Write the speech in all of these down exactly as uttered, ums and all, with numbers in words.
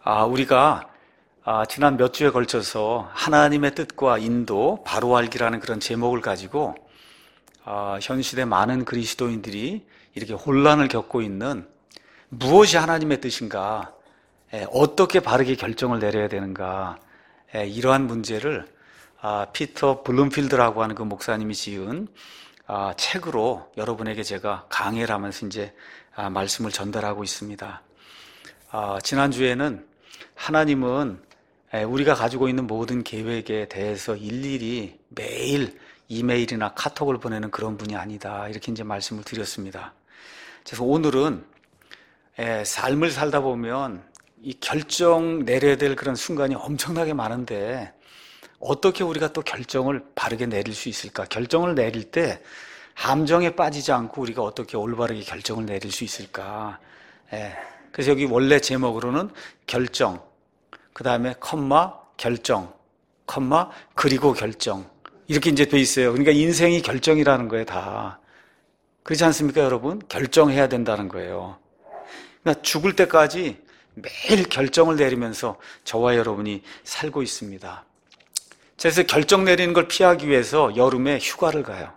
아, 우리가 아, 지난 몇 주에 걸쳐서 하나님의 뜻과 인도, 바로 알기라는 그런 제목을 가지고 아, 현 시대 많은 그리스도인들이 이렇게 혼란을 겪고 있는 무엇이 하나님의 뜻인가, 에, 어떻게 바르게 결정을 내려야 되는가, 에, 이러한 문제를 아, 피터 블룸필드라고 하는 그 목사님이 지은 아, 책으로 여러분에게 제가 강해를 하면서 이제 아, 말씀을 전달하고 있습니다. 아, 지난주에는 하나님은 우리가 가지고 있는 모든 계획에 대해서 일일이 매일 이메일이나 카톡을 보내는 그런 분이 아니다, 이렇게 이제 말씀을 드렸습니다. 그래서 오늘은 삶을 살다 보면 이 결정 내려야 될 그런 순간이 엄청나게 많은데 어떻게 우리가 또 결정을 바르게 내릴 수 있을까? 결정을 내릴 때 함정에 빠지지 않고 우리가 어떻게 올바르게 결정을 내릴 수 있을까? 그래서 여기 원래 제목으로는 결정, 그 다음에 컴마 결정, 컴마 그리고 결정, 이렇게 이제 돼 있어요. 그러니까 인생이 결정이라는 거예요, 다. 그렇지 않습니까, 여러분? 결정해야 된다는 거예요. 그러니까 죽을 때까지 매일 결정을 내리면서 저와 여러분이 살고 있습니다. 그래서 결정 내리는 걸 피하기 위해서 여름에 휴가를 가요.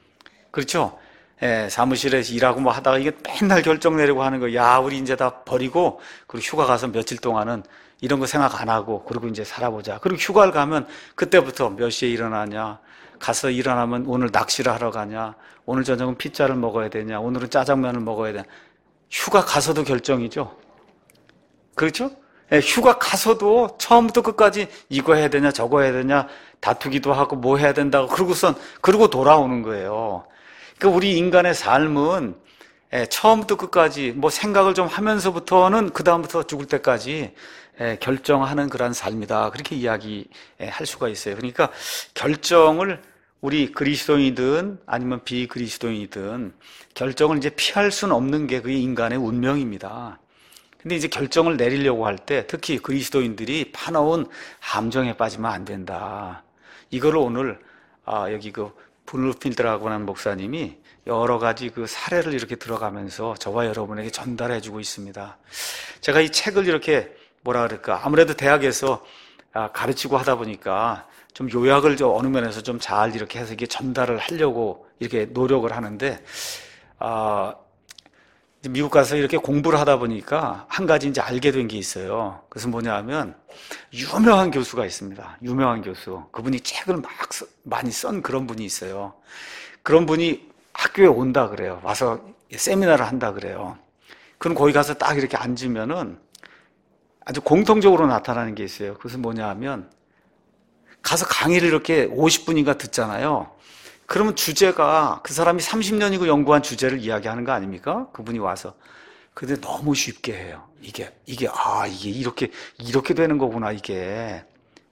그렇죠? 예, 사무실에서 일하고 뭐 하다가 이게 맨날 결정 내리고 하는 거, 야, 우리 이제 다 버리고, 그리고 휴가 가서 며칠 동안은 이런 거 생각 안 하고, 그리고 이제 살아보자. 그리고 휴가를 가면 그때부터 몇 시에 일어나냐, 가서 일어나면 오늘 낚시를 하러 가냐, 오늘 저녁은 피자를 먹어야 되냐, 오늘은 짜장면을 먹어야 되냐. 휴가 가서도 결정이죠. 그렇죠? 예, 휴가 가서도 처음부터 끝까지 이거 해야 되냐, 저거 해야 되냐, 다투기도 하고 뭐 해야 된다고, 그러고선, 그러고 돌아오는 거예요. 그러니까 우리 인간의 삶은 처음부터 끝까지 뭐 생각을 좀 하면서부터는 그 다음부터 죽을 때까지 결정하는 그런 삶이다, 그렇게 이야기할 수가 있어요. 그러니까 결정을 우리 그리스도인이든 아니면 비그리스도인이든 결정을 이제 피할 수는 없는 게 그게 인간의 운명입니다. 근데 이제 결정을 내리려고 할 때 특히 그리스도인들이 파놓은 함정에 빠지면 안 된다. 이거를 오늘 아, 여기 그 블룸필드라고 하는 목사님이 여러 가지 그 사례를 이렇게 들어가면서 저와 여러분에게 전달해 주고 있습니다. 제가 이 책을 이렇게 뭐라 그럴까, 아무래도 대학에서 가르치고 하다 보니까 좀 요약을 좀 어느 면에서 좀 잘 이렇게 해서 이게 전달을 하려고 이렇게 노력을 하는데, 아, 미국 가서 이렇게 공부를 하다 보니까 한 가지 이제 알게 된 게 있어요. 그것은 뭐냐 하면, 유명한 교수가 있습니다. 유명한 교수. 그분이 책을 막 많이 쓴 그런 분이 있어요. 그런 분이 학교에 온다 그래요. 와서 세미나를 한다 그래요. 그럼 거기 가서 딱 이렇게 앉으면은 아주 공통적으로 나타나는 게 있어요. 그것은 뭐냐 하면, 가서 강의를 이렇게 오십 분인가 듣잖아요. 그러면 주제가 그 사람이 삼십 년이고 연구한 주제를 이야기하는 거 아닙니까? 그분이 와서. 근데 너무 쉽게 해요. 이게, 이게, 아, 이게 이렇게, 이렇게 되는 거구나, 이게.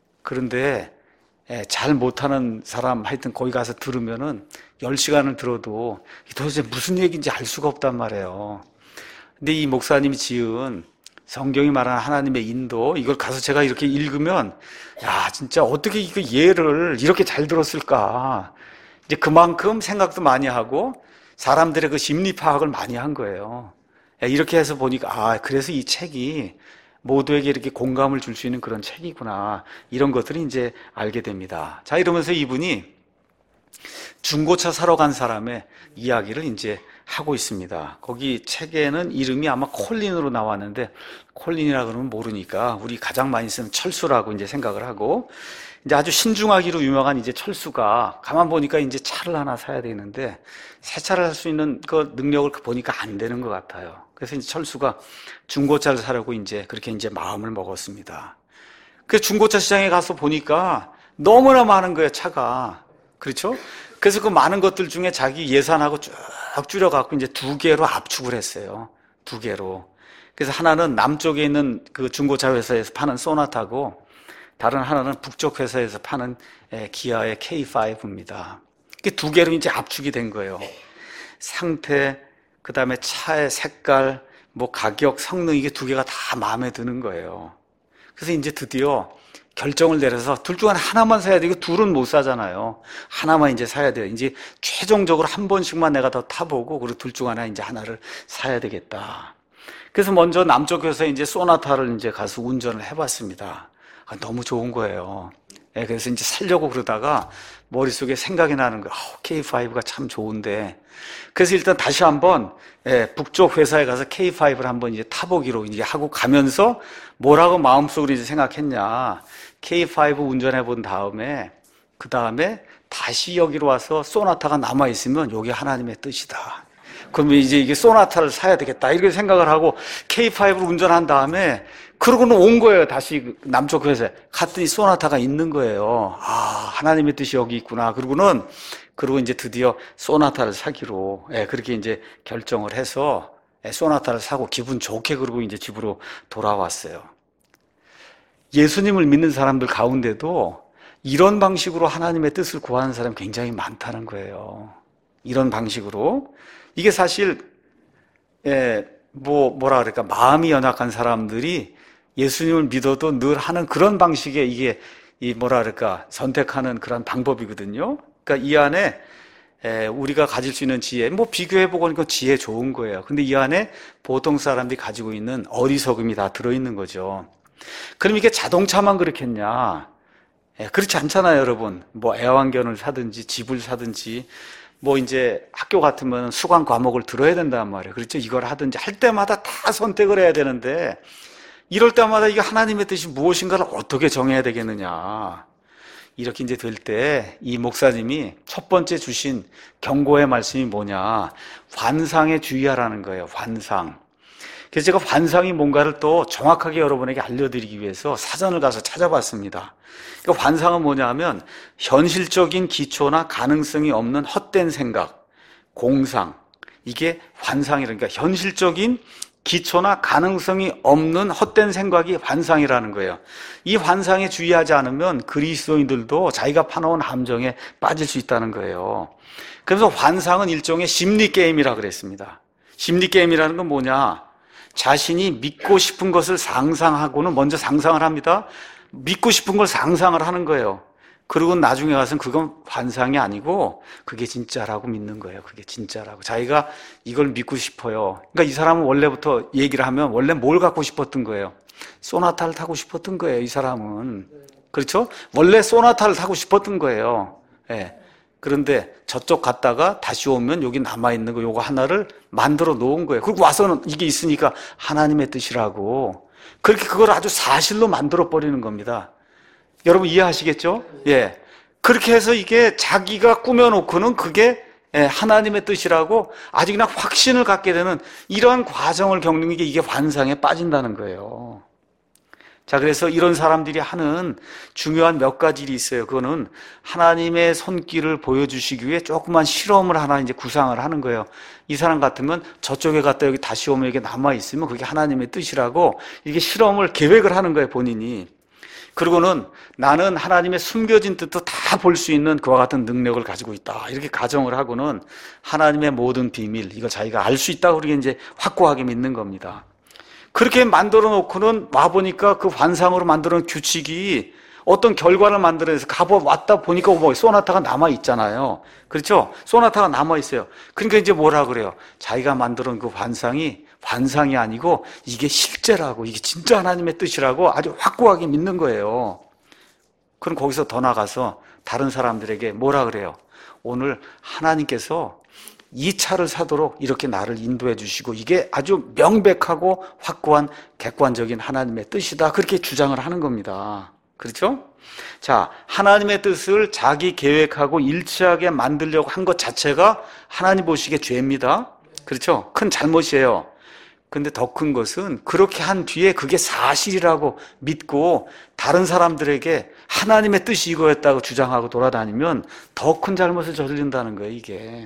그런데, 예, 잘 못하는 사람, 하여튼 거기 가서 들으면은 열 시간을 들어도 도대체 무슨 얘기인지 알 수가 없단 말이에요. 근데 이 목사님이 지은 성경이 말하는 하나님의 인도, 이걸 가서 제가 이렇게 읽으면, 야, 진짜 어떻게 이거 예를 이렇게 잘 들었을까. 이제 그만큼 생각도 많이 하고 사람들의 그 심리 파악을 많이 한 거예요. 이렇게 해서 보니까, 아, 그래서 이 책이 모두에게 이렇게 공감을 줄 수 있는 그런 책이구나, 이런 것들을 이제 알게 됩니다. 자, 이러면서 이분이 중고차 사러 간 사람의 이야기를 이제 하고 있습니다. 거기 책에는 이름이 아마 콜린으로 나왔는데, 콜린이라 그러면 모르니까 우리 가장 많이 쓰는 철수라고 이제 생각을 하고, 이제 아주 신중하기로 유명한 이제 철수가 가만 보니까 이제 차를 하나 사야 되는데 새 차를 살 수 있는 그 능력을 보니까 안 되는 것 같아요. 그래서 이제 철수가 중고차를 사려고 이제 그렇게 이제 마음을 먹었습니다. 그 중고차 시장에 가서 보니까 너무나 많은 거예요, 차가. 그렇죠? 그래서 그 많은 것들 중에 자기 예산하고 쭉 줄여갖고 이제 두 개로 압축을 했어요. 두 개로. 그래서 하나는 남쪽에 있는 그 중고차 회사에서 파는 소나타고, 다른 하나는 북쪽 회사에서 파는 기아의 케이 파이브입니다. 두 개로 이제 압축이 된 거예요. 상태, 그 다음에 차의 색깔, 뭐 가격, 성능, 이게 두 개가 다 마음에 드는 거예요. 그래서 이제 드디어 결정을 내려서 둘 중 하나만 사야 되고 둘은 못 사잖아요. 하나만 이제 사야 돼요. 이제 최종적으로 한 번씩만 내가 더 타보고, 그리고 둘 중 하나 이제 하나를 사야 되겠다. 그래서 먼저 남쪽 교회에서 이제 소나타를 이제 가서 운전을 해봤습니다. 아, 너무 좋은 거예요. 예, 그래서 이제 살려고 그러다가 머릿속에 생각이 나는 거예요. 어, 케이 파이브가 참 좋은데. 그래서 일단 다시 한번, 예, 북쪽 회사에 가서 케이 파이브를 한번 이제 타보기로 이제 하고 가면서 뭐라고 마음속으로 이제 생각했냐. 케이 파이브 운전해 본 다음에, 그 다음에 다시 여기로 와서 소나타가 남아있으면 이게 하나님의 뜻이다. 그러면 이제 이게 소나타를 사야 되겠다. 이렇게 생각을 하고 케이 파이브를 운전한 다음에 그러고는 온 거예요. 다시 남쪽 회사에 갔더니 소나타가 있는 거예요. 아, 하나님의 뜻이 여기 있구나. 그러고는 그리고 이제 드디어 소나타를 사기로, 예, 그렇게 이제 결정을 해서, 예, 소나타를 사고 기분 좋게 그러고 이제 집으로 돌아왔어요. 예수님을 믿는 사람들 가운데도 이런 방식으로 하나님의 뜻을 구하는 사람이 굉장히 많다는 거예요. 이런 방식으로. 이게 사실, 예, 뭐, 뭐라 그럴까, 마음이 연약한 사람들이 예수님을 믿어도 늘 하는 그런 방식의 이게, 이 뭐라 그럴까, 선택하는 그런 방법이거든요. 그러니까 이 안에, 에, 우리가 가질 수 있는 지혜, 뭐 비교해보고 보니까 지혜 좋은 거예요. 근데 이 안에 보통 사람들이 가지고 있는 어리석음이 다 들어있는 거죠. 그럼 이게 자동차만 그렇겠냐? 에, 그렇지 않잖아요, 여러분. 뭐 애완견을 사든지 집을 사든지, 뭐 이제 학교 같으면 수강 과목을 들어야 된단 말이에요. 그렇죠? 이걸 하든지 할 때마다 다 선택을 해야 되는데, 이럴 때마다 이게 하나님의 뜻이 무엇인가를 어떻게 정해야 되겠느냐. 이렇게 이제 될 때 이 목사님이 첫 번째 주신 경고의 말씀이 뭐냐. 환상에 주의하라는 거예요. 환상. 그래서 제가 환상이 뭔가를 또 정확하게 여러분에게 알려드리기 위해서 사전을 가서 찾아봤습니다. 그러니까 환상은 뭐냐 하면 현실적인 기초나 가능성이 없는 헛된 생각, 공상. 이게 환상이라니까 현실적인 기초나 가능성이 없는 헛된 생각이 환상이라는 거예요. 이 환상에 주의하지 않으면 그리스도인들도 자기가 파놓은 함정에 빠질 수 있다는 거예요. 그래서 환상은 일종의 심리게임이라고 그랬습니다. 심리게임이라는 건 뭐냐? 자신이 믿고 싶은 것을 상상하고는 먼저 상상을 합니다. 믿고 싶은 걸 상상을 하는 거예요. 그리고 나중에 가서는 그건 환상이 아니고 그게 진짜라고 믿는 거예요. 그게 진짜라고. 자기가 이걸 믿고 싶어요. 그러니까 이 사람은 원래부터 얘기를 하면 원래 뭘 갖고 싶었던 거예요? 소나타를 타고 싶었던 거예요. 이 사람은. 그렇죠? 원래 소나타를 타고 싶었던 거예요. 예. 그런데 저쪽 갔다가 다시 오면 여기 남아있는 거 요거 하나를 만들어 놓은 거예요. 그리고 와서는 이게 있으니까 하나님의 뜻이라고. 그렇게 그걸 아주 사실로 만들어 버리는 겁니다. 여러분 이해하시겠죠? 예. 그렇게 해서 이게 자기가 꾸며놓고는 그게 하나님의 뜻이라고 아주 그냥 확신을 갖게 되는 이러한 과정을 겪는 게 이게 환상에 빠진다는 거예요. 자, 그래서 이런 사람들이 하는 중요한 몇 가지 일이 있어요. 그거는 하나님의 손길을 보여주시기 위해 조그만 실험을 하나 이제 구상을 하는 거예요. 이 사람 같으면 저쪽에 갔다 여기 다시 오면 이게 남아있으면 그게 하나님의 뜻이라고 이게 실험을 계획을 하는 거예요, 본인이. 그리고는 나는 하나님의 숨겨진 뜻도 다 볼 수 있는 그와 같은 능력을 가지고 있다. 이렇게 가정을 하고는 하나님의 모든 비밀, 이걸 자기가 알 수 있다고 그렇게 이제 확고하게 믿는 겁니다. 그렇게 만들어 놓고는 와보니까 그 환상으로 만들어 놓은 규칙이 어떤 결과를 만들어내서 가보 왔다 보니까 뭐 소나타가 남아있잖아요. 그렇죠? 소나타가 남아있어요. 그러니까 이제 뭐라 그래요? 자기가 만들어 놓은 그 환상이 환상이 아니고 이게 실제라고, 이게 진짜 하나님의 뜻이라고 아주 확고하게 믿는 거예요. 그럼 거기서 더 나가서 다른 사람들에게 뭐라 그래요? 오늘 하나님께서 이 차를 사도록 이렇게 나를 인도해 주시고 이게 아주 명백하고 확고한 객관적인 하나님의 뜻이다. 그렇게 주장을 하는 겁니다. 그렇죠? 자, 하나님의 뜻을 자기 계획하고 일치하게 만들려고 한 것 자체가 하나님 보시기에 죄입니다. 그렇죠? 큰 잘못이에요. 근데 더 큰 것은 그렇게 한 뒤에 그게 사실이라고 믿고 다른 사람들에게 하나님의 뜻이 이거였다고 주장하고 돌아다니면 더 큰 잘못을 저지른다는 거예요, 이게.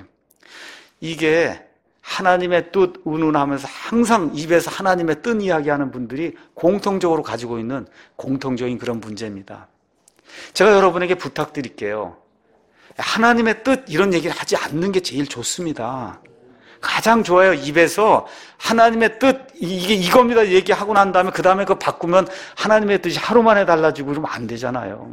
이게 하나님의 뜻 운운하면서 항상 입에서 하나님의 뜻 이야기하는 분들이 공통적으로 가지고 있는 공통적인 그런 문제입니다. 제가 여러분에게 부탁드릴게요. 하나님의 뜻 이런 얘기를 하지 않는 게 제일 좋습니다. 가장 좋아요. 입에서 하나님의 뜻 이게 이겁니다 얘기하고 난 다음에 그 다음에 그거 바꾸면 하나님의 뜻이 하루 만에 달라지고 그러면 안 되잖아요.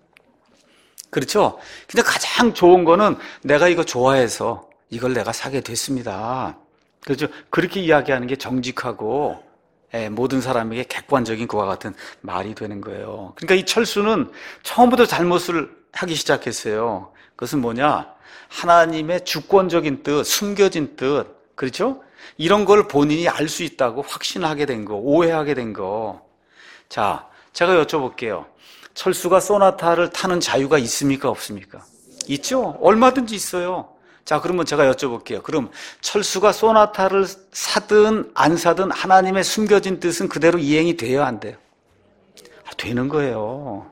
그렇죠? 근데 가장 좋은 거는 내가 이거 좋아해서 이걸 내가 사게 됐습니다. 그렇죠? 그렇게 이야기하는 게 정직하고 예, 모든 사람에게 객관적인 그와 같은 말이 되는 거예요. 그러니까 이 철수는 처음부터 잘못을 하기 시작했어요. 그것은 뭐냐? 하나님의 주권적인 뜻, 숨겨진 뜻, 그렇죠? 이런 걸 본인이 알 수 있다고 확신하게 된 거, 오해하게 된 거. 자, 제가 여쭤볼게요. 철수가 소나타를 타는 자유가 있습니까? 없습니까? 있죠? 얼마든지 있어요. 자, 그러면 제가 여쭤볼게요. 그럼 철수가 소나타를 사든 안 사든 하나님의 숨겨진 뜻은 그대로 이행이 돼야 안 돼요? 아, 되는 거예요.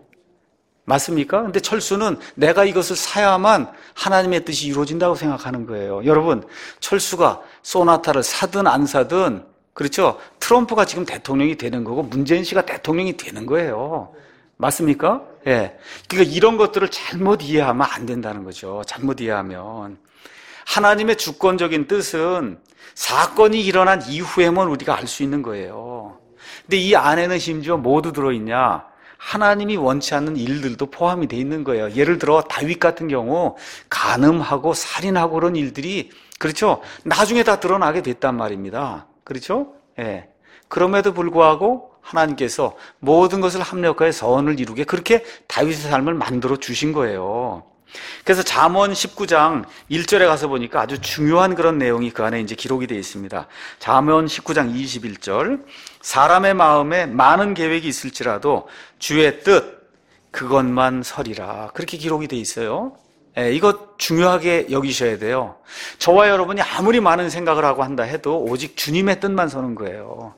맞습니까? 근데 철수는 내가 이것을 사야만 하나님의 뜻이 이루어진다고 생각하는 거예요. 여러분, 철수가 소나타를 사든 안 사든, 그렇죠? 트럼프가 지금 대통령이 되는 거고 문재인 씨가 대통령이 되는 거예요. 맞습니까? 예. 그러니까 이런 것들을 잘못 이해하면 안 된다는 거죠. 잘못 이해하면. 하나님의 주권적인 뜻은 사건이 일어난 이후에만 우리가 알 수 있는 거예요. 근데 이 안에는 심지어 뭐도 들어있냐? 하나님이 원치 않는 일들도 포함이 돼 있는 거예요. 예를 들어 다윗 같은 경우 간음하고 살인하고 그런 일들이, 그렇죠? 나중에 다 드러나게 됐단 말입니다. 그렇죠? 예. 그럼에도 불구하고 하나님께서 모든 것을 합력하여 선을 이루게 그렇게 다윗의 삶을 만들어 주신 거예요. 그래서 잠언 십구 장 일 절에 가서 보니까 아주 중요한 그런 내용이 그 안에 이제 기록이 되어 있습니다. 잠언 십구 장 이십일 절. 사람의 마음에 많은 계획이 있을지라도 주의 뜻 그것만 서리라. 그렇게 기록이 되어 있어요. 예, 이거 중요하게 여기셔야 돼요. 저와 여러분이 아무리 많은 생각을 하고 한다 해도 오직 주님의 뜻만 서는 거예요.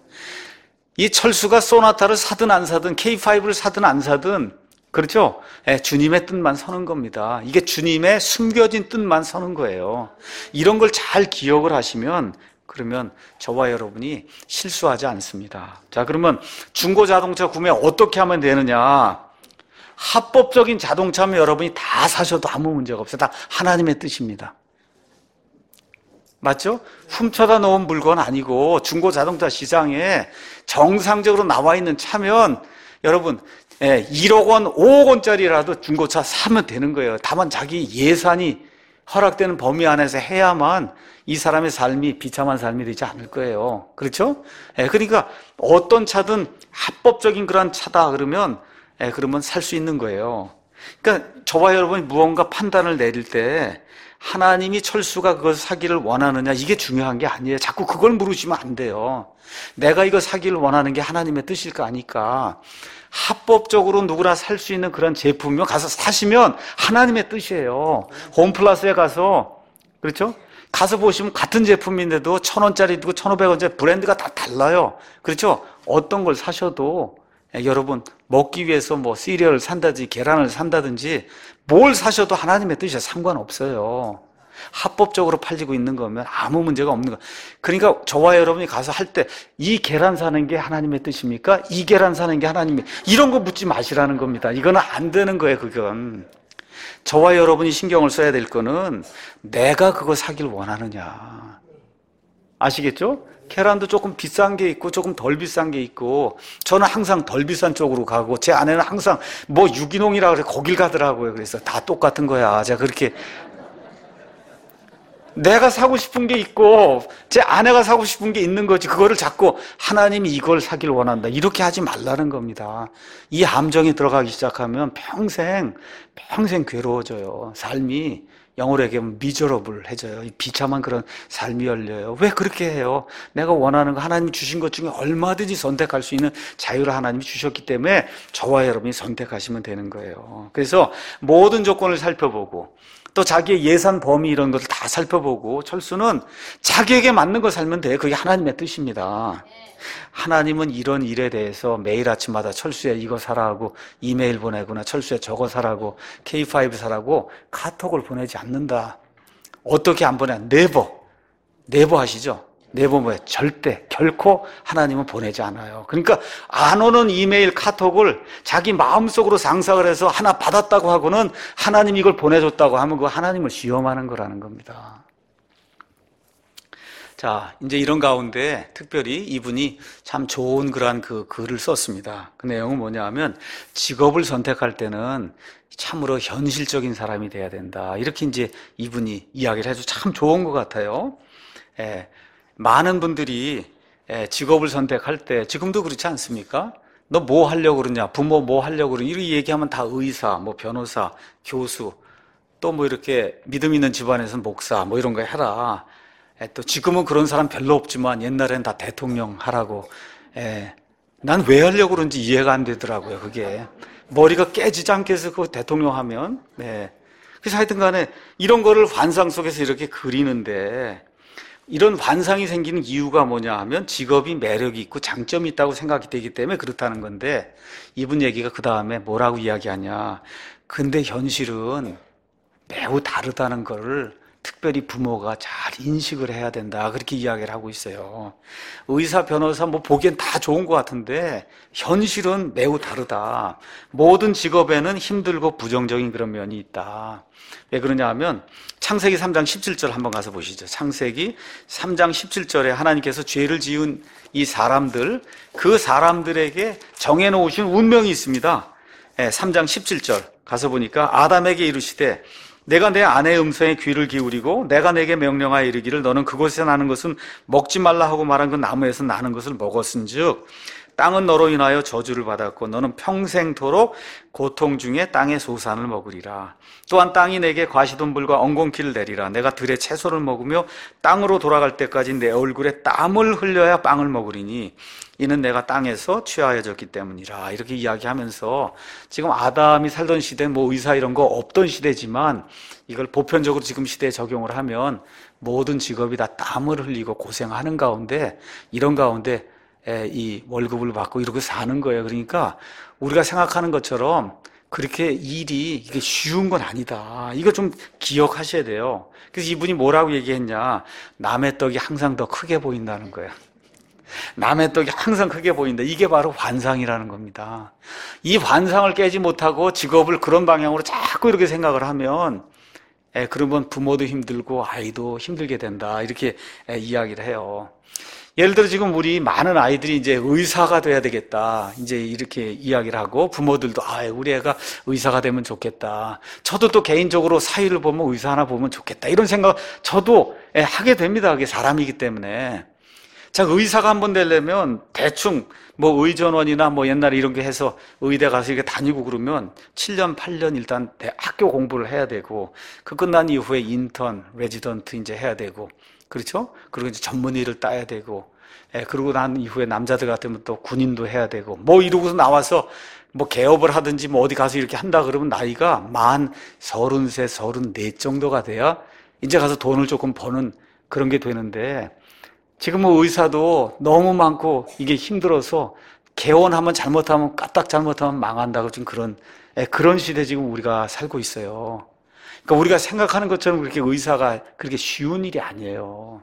이 철수가 소나타를 사든 안 사든 케이 파이브를 사든 안 사든, 그렇죠? 예, 주님의 뜻만 서는 겁니다. 이게 주님의 숨겨진 뜻만 서는 거예요. 이런 걸 잘 기억을 하시면 그러면 저와 여러분이 실수하지 않습니다. 자, 그러면 중고 자동차 구매 어떻게 하면 되느냐? 합법적인 자동차면 여러분이 다 사셔도 아무 문제가 없어요. 다 하나님의 뜻입니다. 맞죠? 훔쳐다 놓은 물건 아니고 중고 자동차 시장에 정상적으로 나와 있는 차면 여러분 예, 일억 원, 오억 원짜리라도 중고차 사면 되는 거예요. 다만 자기 예산이 허락되는 범위 안에서 해야만 이 사람의 삶이 비참한 삶이 되지 않을 거예요. 그렇죠? 예, 그러니까 어떤 차든 합법적인 그런 차다 그러면 예, 그러면 살 수 있는 거예요. 그러니까 저와 여러분이 무언가 판단을 내릴 때 하나님이 철수가 그걸 사기를 원하느냐 이게 중요한 게 아니에요. 자꾸 그걸 물으시면 안 돼요. 내가 이거 사기를 원하는 게 하나님의 뜻일까 아니까 합법적으로 누구나 살 수 있는 그런 제품이면 가서 사시면 하나님의 뜻이에요. 홈플러스에 가서, 그렇죠? 가서 보시면 같은 제품인데도 천 원짜리도 있고 천오백 원짜리 브랜드가 다 달라요. 그렇죠? 어떤 걸 사셔도 여러분 먹기 위해서 뭐 시리얼을 산다든지 계란을 산다든지 뭘 사셔도 하나님의 뜻이야 상관없어요. 합법적으로 팔리고 있는 거면 아무 문제가 없는 거. 그러니까 저와 여러분이 가서 할 때 이 계란 사는 게 하나님의 뜻입니까? 이 계란 사는 게 하나님의, 이런 거 묻지 마시라는 겁니다. 이거는 안 되는 거예요. 그건 저와 여러분이 신경을 써야 될 거는 내가 그거 사길 원하느냐. 아시겠죠? 계란도 조금 비싼 게 있고 조금 덜 비싼 게 있고 저는 항상 덜 비싼 쪽으로 가고 제 아내는 항상 뭐 유기농이라 그래 거길 가더라고요. 그래서 다 똑같은 거야. 제가 그렇게 내가 사고 싶은 게 있고 제 아내가 사고 싶은 게 있는 거지 그거를 자꾸 하나님이 이걸 사길 원한다 이렇게 하지 말라는 겁니다. 이 함정에 들어가기 시작하면 평생 평생 괴로워져요. 삶이 영어로 얘기하면 미저러블해져요. 비참한 그런 삶이 열려요. 왜 그렇게 해요? 내가 원하는 거 하나님이 주신 것 중에 얼마든지 선택할 수 있는 자유를 하나님이 주셨기 때문에 저와 여러분이 선택하시면 되는 거예요. 그래서 모든 조건을 살펴보고 또 자기의 예산 범위 이런 것을 다 살펴보고 철수는 자기에게 맞는 걸 살면 돼요. 그게 하나님의 뜻입니다. 하나님은 이런 일에 대해서 매일 아침마다 철수야 이거 사라고 이메일 보내거나 철수야 저거 사라고 케이 파이브 사라고 카톡을 보내지 않는다. 어떻게 안 보내? 네버. 네버 하시죠? 네버 뭐예요? 절대, 결코 하나님은 보내지 않아요. 그러니까 안 오는 이메일, 카톡을 자기 마음속으로 상상을 해서 하나 받았다고 하고는 하나님 이걸 보내줬다고 하면 그거 하나님을 시험하는 거라는 겁니다. 자, 이제 이런 가운데 특별히 이분이 참 좋은 그러한 그 글을 썼습니다. 그 내용은 뭐냐 하면 직업을 선택할 때는 참으로 현실적인 사람이 돼야 된다. 이렇게 이제 이분이 이야기를 해서 참 좋은 것 같아요. 예. 많은 분들이 예, 직업을 선택할 때 지금도 그렇지 않습니까? 너 뭐 하려고 그러냐? 부모 뭐 하려고 그러냐? 이렇게 얘기하면 다 의사, 뭐 변호사, 교수, 또 뭐 이렇게 믿음 있는 집안에서는 목사, 뭐 이런 거 해라. 예, 또 지금은 그런 사람 별로 없지만 옛날엔 다 대통령 하라고. 예, 난 왜 하려고 그런지 이해가 안 되더라고요, 그게. 머리가 깨지지 않겠어, 그 대통령 하면. 네. 그래서 하여튼 간에 이런 거를 환상 속에서 이렇게 그리는데, 이런 환상이 생기는 이유가 뭐냐 하면 직업이 매력이 있고 장점이 있다고 생각이 되기 때문에 그렇다는 건데, 이분 얘기가 그 다음에 뭐라고 이야기하냐. 근데 현실은 매우 다르다는 거를 특별히 부모가 잘 인식을 해야 된다, 그렇게 이야기를 하고 있어요. 의사, 변호사 뭐 보기엔 다 좋은 것 같은데 현실은 매우 다르다. 모든 직업에는 힘들고 부정적인 그런 면이 있다. 왜 그러냐 하면 창세기 삼 장 십칠 절 한번 가서 보시죠. 창세기 삼 장 십칠 절에 하나님께서 죄를 지은 이 사람들, 그 사람들에게 정해놓으신 운명이 있습니다. 삼 장 십칠 절 가서 보니까 아담에게 이르시되 내가 내 아내의 음성에 귀를 기울이고 내가 내게 명령하여 이르기를 너는 그곳에 나는 것은 먹지 말라 하고 말한 그 나무에서 나는 것을 먹었은즉 땅은 너로 인하여 저주를 받았고 너는 평생토록 고통 중에 땅의 소산을 먹으리라. 또한 땅이 내게 과시돈불과 엉겅퀴를 내리라. 내가 들의 채소를 먹으며 땅으로 돌아갈 때까지 내 얼굴에 땀을 흘려야 빵을 먹으리니 이는 내가 땅에서 취하여졌기 때문이라. 이렇게 이야기하면서 지금 아담이 살던 시대는 뭐 의사 이런 거 없던 시대지만 이걸 보편적으로 지금 시대에 적용을 하면 모든 직업이 다 땀을 흘리고 고생하는 가운데 이런 가운데 이 월급을 받고 이렇게 사는 거예요. 그러니까 우리가 생각하는 것처럼 그렇게 일이 이게 쉬운 건 아니다. 이거 좀 기억하셔야 돼요. 그래서 이분이 뭐라고 얘기했냐? 남의 떡이 항상 더 크게 보인다는 거예요. 남의 떡이 항상 크게 보인다. 이게 바로 환상이라는 겁니다. 이 환상을 깨지 못하고 직업을 그런 방향으로 자꾸 이렇게 생각을 하면 예, 그러면 부모도 힘들고 아이도 힘들게 된다. 이렇게 예, 이야기를 해요. 예를 들어 지금 우리 많은 아이들이 이제 의사가 돼야 되겠다. 이제 이렇게 이야기를 하고 부모들도 아, 우리 애가 의사가 되면 좋겠다. 저도 또 개인적으로 사위를 보면 의사 하나 보면 좋겠다. 이런 생각 저도 예, 하게 됩니다. 그게 사람이기 때문에. 자, 의사가 한번 되려면 대충 뭐 의전원이나 뭐 옛날에 이런 게 해서 의대 가서 이렇게 다니고 그러면 칠 년, 팔 년 일단 학교 공부를 해야 되고 그 끝난 이후에 인턴, 레지던트 이제 해야 되고 그렇죠? 그리고 이제 전문의를 따야 되고 예, 그러고 난 이후에 남자들 같으면 또 군인도 해야 되고 뭐 이러고서 나와서 뭐 개업을 하든지 뭐 어디 가서 이렇게 한다 그러면 나이가 만 서른세, 서른넷 정도가 돼야 이제 가서 돈을 조금 버는 그런 게 되는데 지금 뭐 의사도 너무 많고 이게 힘들어서 개원하면 잘못하면 까딱 잘못하면 망한다고 지금 그런 예, 그런 시대 지금 우리가 살고 있어요. 그러니까 우리가 생각하는 것처럼 그렇게 의사가 그렇게 쉬운 일이 아니에요.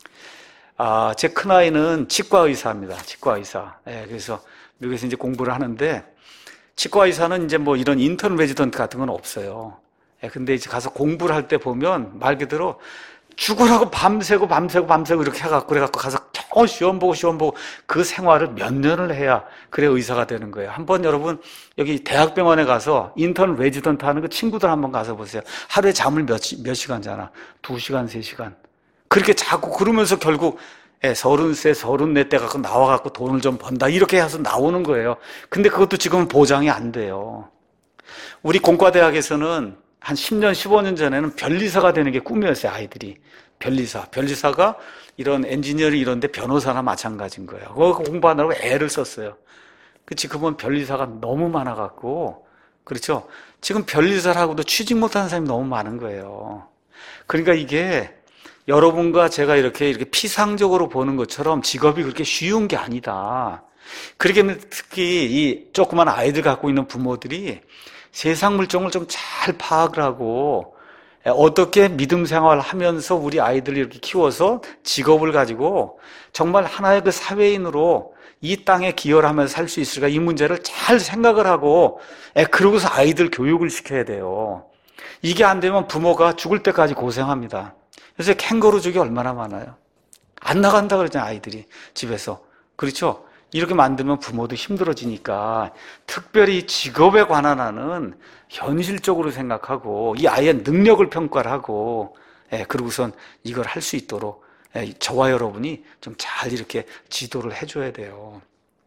아, 제 큰아이는 치과 의사입니다. 치과 의사. 예, 그래서 미국에서 이제 공부를 하는데 치과 의사는 이제 뭐 이런 인턴 레지던트 같은 건 없어요. 예, 근데 이제 가서 공부를 할 때 보면 말 그대로 죽으라고 밤새고 밤새고 밤새고 이렇게 해갖고 그래갖고 가서 어, 시험 보고 시험 보고 그 생활을 몇 년을 해야 그래 의사가 되는 거예요. 한번 여러분 여기 대학병원에 가서 인턴 레지던트 하는 그 친구들 한번 가서 보세요. 하루에 잠을 몇, 시, 몇 시간 자나? 두 시간, 세 시간. 그렇게 자고 그러면서 결국 예, 서른세, 서른네 때 갖고 나와갖고 돈을 좀 번다 이렇게 해서 나오는 거예요. 근데 그것도 지금은 보장이 안 돼요. 우리 공과대학에서는 한 십 년, 십오 년 전에는 변리사가 되는 게 꿈이었어요, 아이들이. 변리사. 변리사가 이런 엔지니어링 이런 데 변호사나 마찬가지인 거예요. 그거 공부하느라고 애를 썼어요. 지금은 변리사가 너무 많아갖고, 그렇죠? 지금 변리사를 하고도 취직 못하는 사람이 너무 많은 거예요. 그러니까 이게 여러분과 제가 이렇게, 이렇게 피상적으로 보는 것처럼 직업이 그렇게 쉬운 게 아니다. 그렇게 특히 이 조그만 아이들 갖고 있는 부모들이 세상 물정을 좀 잘 파악을 하고 어떻게 믿음 생활을 하면서 우리 아이들을 이렇게 키워서 직업을 가지고 정말 하나의 그 사회인으로 이 땅에 기여를 하면서 살 수 있을까 이 문제를 잘 생각을 하고 그러고서 아이들 교육을 시켜야 돼요. 이게 안 되면 부모가 죽을 때까지 고생합니다. 요새 캥거루족이 얼마나 많아요. 안 나간다 그러잖아요, 아이들이 집에서. 그렇죠? 이렇게 만들면 부모도 힘들어지니까 특별히 직업에 관한 한은 현실적으로 생각하고 이 아이의 능력을 평가를 하고 예, 그러고선 이걸 할 수 있도록 저와 여러분이 좀 잘 이렇게 지도를 해줘야 돼요.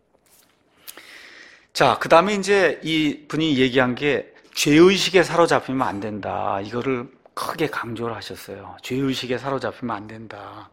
자, 그 다음에 이제 이 분이 얘기한 게 죄의식에 사로잡히면 안 된다. 이거를 크게 강조를 하셨어요. 죄의식에 사로잡히면 안 된다.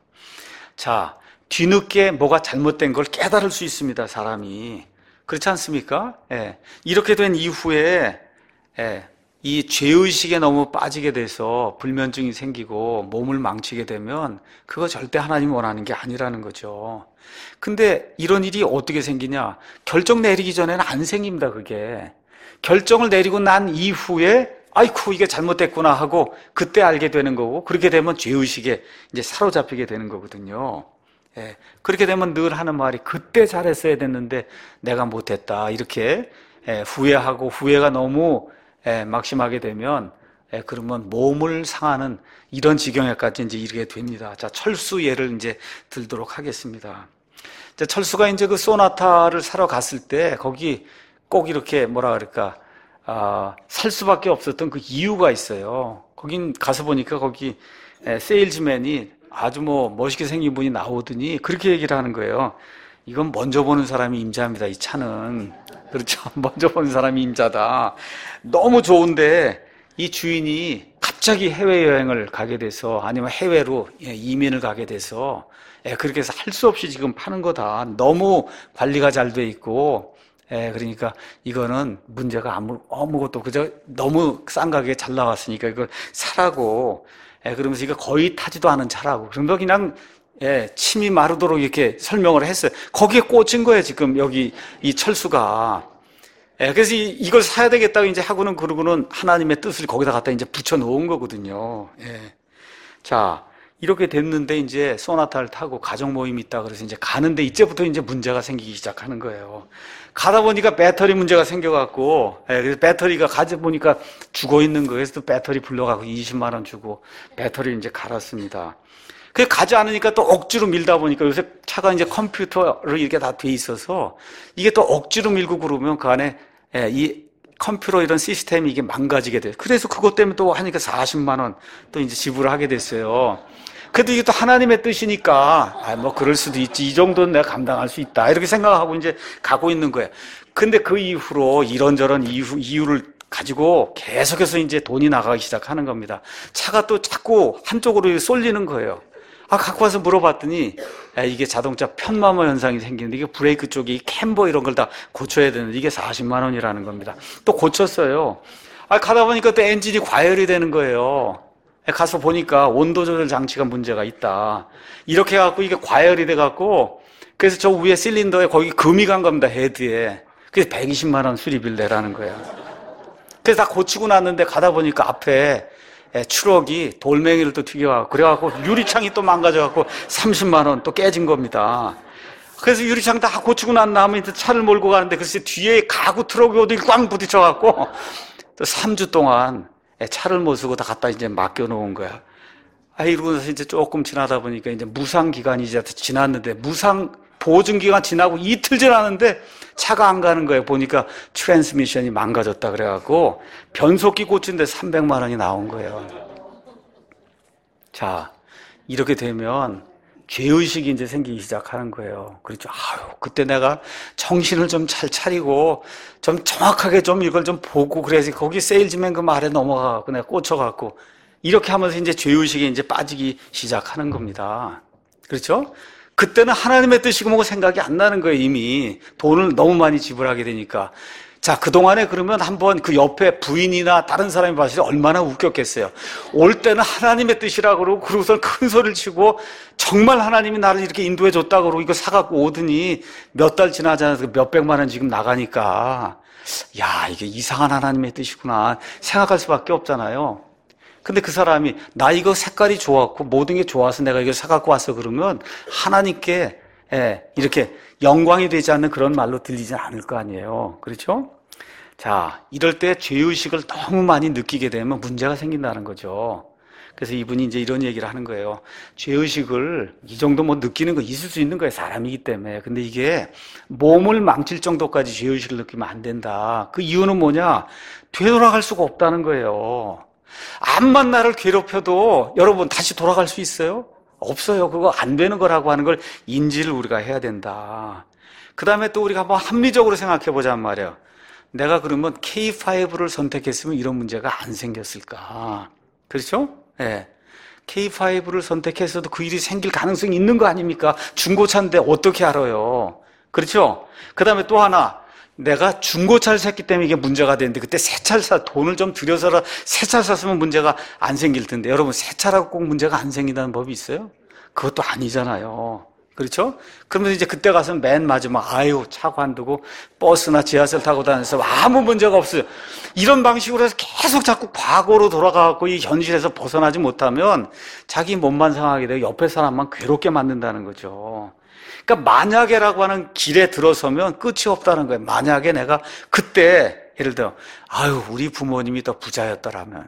자, 뒤늦게 뭐가 잘못된 걸 깨달을 수 있습니다, 사람이. 그렇지 않습니까? 예. 이렇게 된 이후에, 예. 이 죄의식에 너무 빠지게 돼서 불면증이 생기고 몸을 망치게 되면 그거 절대 하나님이 원하는 게 아니라는 거죠. 근데 이런 일이 어떻게 생기냐? 결정 내리기 전에는 안 생깁니다, 그게. 결정을 내리고 난 이후에 아이쿠 이게 잘못됐구나 하고 그때 알게 되는 거고, 그렇게 되면 죄의식에 이제 사로잡히게 되는 거거든요. 예, 그렇게 되면 늘 하는 말이 그때 잘했어야 됐는데 내가 못했다, 이렇게 예, 후회하고 후회가 너무 예, 막심하게 되면 예, 그러면 몸을 상하는 이런 지경에까지 이제 이르게 됩니다. 자, 철수 예를 이제 들도록 하겠습니다. 자, 철수가 이제 그 소나타를 사러 갔을 때 거기 꼭 이렇게 뭐라 그럴까 아, 살 수밖에 없었던 그 이유가 있어요. 거긴 가서 보니까 거기 예, 세일즈맨이 아주 뭐 멋있게 생긴 분이 나오더니 그렇게 얘기를 하는 거예요. 이건 먼저 보는 사람이 임자입니다, 이 차는. 그렇죠. 먼저 보는 사람이 임자다. 너무 좋은데 이 주인이 갑자기 해외여행을 가게 돼서, 아니면 해외로 이민을 가게 돼서 그렇게 해서 할 수 없이 지금 파는 거다. 너무 관리가 잘 돼 있고, 그러니까 이거는 문제가 아무, 아무것도, 그저 너무 싼 가격에 잘 나왔으니까 이걸 사라고. 그러면서 이거 거의 타지도 않은 차라고. 그런데 그냥 예, 침이 마르도록 이렇게 설명을 했어요. 거기에 꽂힌 거예요, 지금 여기 이 철수가. 예, 그래서 이, 이걸 사야 되겠다고 이제 하고는 그러고는 하나님의 뜻을 거기다 갖다 이제 붙여 놓은 거거든요. 예. 자, 이렇게 됐는데 이제 소나타를 타고 가족 모임이 있다 그래서 이제 가는데 이제부터 이제 문제가 생기기 시작하는 거예요. 가다 보니까 배터리 문제가 생겨갖고, 예, 그래서 배터리가 가져 보니까 죽어 있는 거예요. 그래서 또 배터리 불러가고 이십만 원 주고 배터리를 이제 갈았습니다. 그게 가지 않으니까 또 억지로 밀다 보니까 요새 차가 이제 컴퓨터로 이렇게 다 돼 있어서 이게 또 억지로 밀고 그러면 그 안에 이 컴퓨터 이런 시스템이 이게 망가지게 돼요. 그래서 그것 때문에 또 하니까 사십만 원 또 이제 지불을 하게 됐어요. 그래도 이게 또 하나님의 뜻이니까 아, 뭐 그럴 수도 있지. 이 정도는 내가 감당할 수 있다. 이렇게 생각하고 이제 가고 있는 거예요. 근데 그 이후로 이런저런 이유, 이유를 가지고 계속해서 이제 돈이 나가기 시작하는 겁니다. 차가 또 자꾸 한쪽으로 쏠리는 거예요. 아, 갖고 와서 물어봤더니, 야, 이게 자동차 편마모 현상이 생기는데, 이게 브레이크 쪽에 이 캠버 이런 걸 다 고쳐야 되는데, 이게 사십만 원이라는 겁니다. 또 고쳤어요. 아, 가다 보니까 또 엔진이 과열이 되는 거예요. 가서 보니까 온도 조절 장치가 문제가 있다. 이렇게 해갖고 이게 과열이 돼갖고, 그래서 저 위에 실린더에 거기 금이 간 겁니다, 헤드에. 그래서 백이십만 원 수리비를 내라는 거예요. 그래서 다 고치고 났는데 가다 보니까 앞에 추럭이 돌멩이를 또 튀겨갖고, 그래갖고 유리창이 또 망가져갖고 삼십만 원 또 깨진 겁니다. 그래서 유리창 다 고치고 난 다음에 차를 몰고 가는데 글쎄 뒤에 가구 트럭이 어디 꽝 부딪혀갖고 또 삼 주 동안 차를 못 쓰고 다 갖다 이제 맡겨놓은 거야. 아, 이러고서 이제 조금 지나다 보니까 이제 무상 기간이 이제 지났는데, 무상 보증 기간 지나고 이틀 지났는데 차가 안 가는 거예요. 보니까 트랜스미션이 망가졌다 그래갖고 변속기 고치는데 삼백만 원이 나온 거예요. 자, 이렇게 되면 죄의식이 이제 생기기 시작하는 거예요. 그렇죠. 아유, 그때 내가 정신을 좀 잘 차리고 좀 정확하게 좀 이걸 좀 보고 그래야지. 거기 세일즈맨 그 말에 넘어가갖고 내가 꽂혀갖고 이렇게 하면서 이제 죄의식에 이제 빠지기 시작하는 겁니다. 그렇죠? 그때는 하나님의 뜻이고 뭐고 생각이 안 나는 거예요, 이미. 돈을 너무 많이 지불하게 되니까. 자, 그동안에 그러면 한번 그 옆에 부인이나 다른 사람이 봤을 때 얼마나 웃겼겠어요. 올 때는 하나님의 뜻이라고 그러고, 그러고서 큰 소리를 치고, 정말 하나님이 나를 이렇게 인도해 줬다 그러고, 이거 사갖고 오더니 몇 달 지나지 않아서 몇백만 원 지금 나가니까, 야, 이게 이상한 하나님의 뜻이구나 생각할 수밖에 없잖아요. 근데 그 사람이 나 이거 색깔이 좋았고 모든 게 좋아서 내가 이걸 사갖고 왔어 그러면 하나님께 예, 이렇게 영광이 되지 않는 그런 말로 들리지 않을 거 아니에요. 그렇죠? 자, 이럴 때 죄의식을 너무 많이 느끼게 되면 문제가 생긴다는 거죠. 그래서 이분이 이제 이런 얘기를 하는 거예요. 죄의식을 이 정도 뭐 느끼는 거 있을 수 있는 거예요. 사람이기 때문에. 근데 이게 몸을 망칠 정도까지 죄의식을 느끼면 안 된다. 그 이유는 뭐냐? 되돌아갈 수가 없다는 거예요. 암만 나를 괴롭혀도 여러분 다시 돌아갈 수 있어요? 없어요. 그거 안 되는 거라고 하는 걸 인지를 우리가 해야 된다. 그 다음에 또 우리가 한번 합리적으로 생각해 보자는 말이에요. 내가 그러면 케이 파이브를 선택했으면 이런 문제가 안 생겼을까? 그렇죠? 예. 네. 케이 파이브를 선택해서도 그 일이 생길 가능성이 있는 거 아닙니까? 중고차인데 어떻게 알아요? 그렇죠? 그 다음에 또 하나, 내가 중고차를 샀기 때문에 이게 문제가 되는데 그때 새 차를 사, 돈을 좀 들여서 새 차를 샀으면 문제가 안 생길 텐데 여러분 새 차라고 꼭 문제가 안 생긴다는 법이 있어요? 그것도 아니잖아요. 그렇죠? 그러면 이제 그때 가서 맨 마지막 아유 차 관두고 버스나 지하철 타고 다녀서 아무 문제가 없어요. 이런 방식으로 해서 계속 자꾸 과거로 돌아가고 이 현실에서 벗어나지 못하면 자기 몸만 상하게 되고 옆에 사람만 괴롭게 만든다는 거죠. 그러니까 만약에라고 하는 길에 들어서면 끝이 없다는 거예요. 만약에 내가 그때 예를 들어 아유 우리 부모님이 더 부자였더라면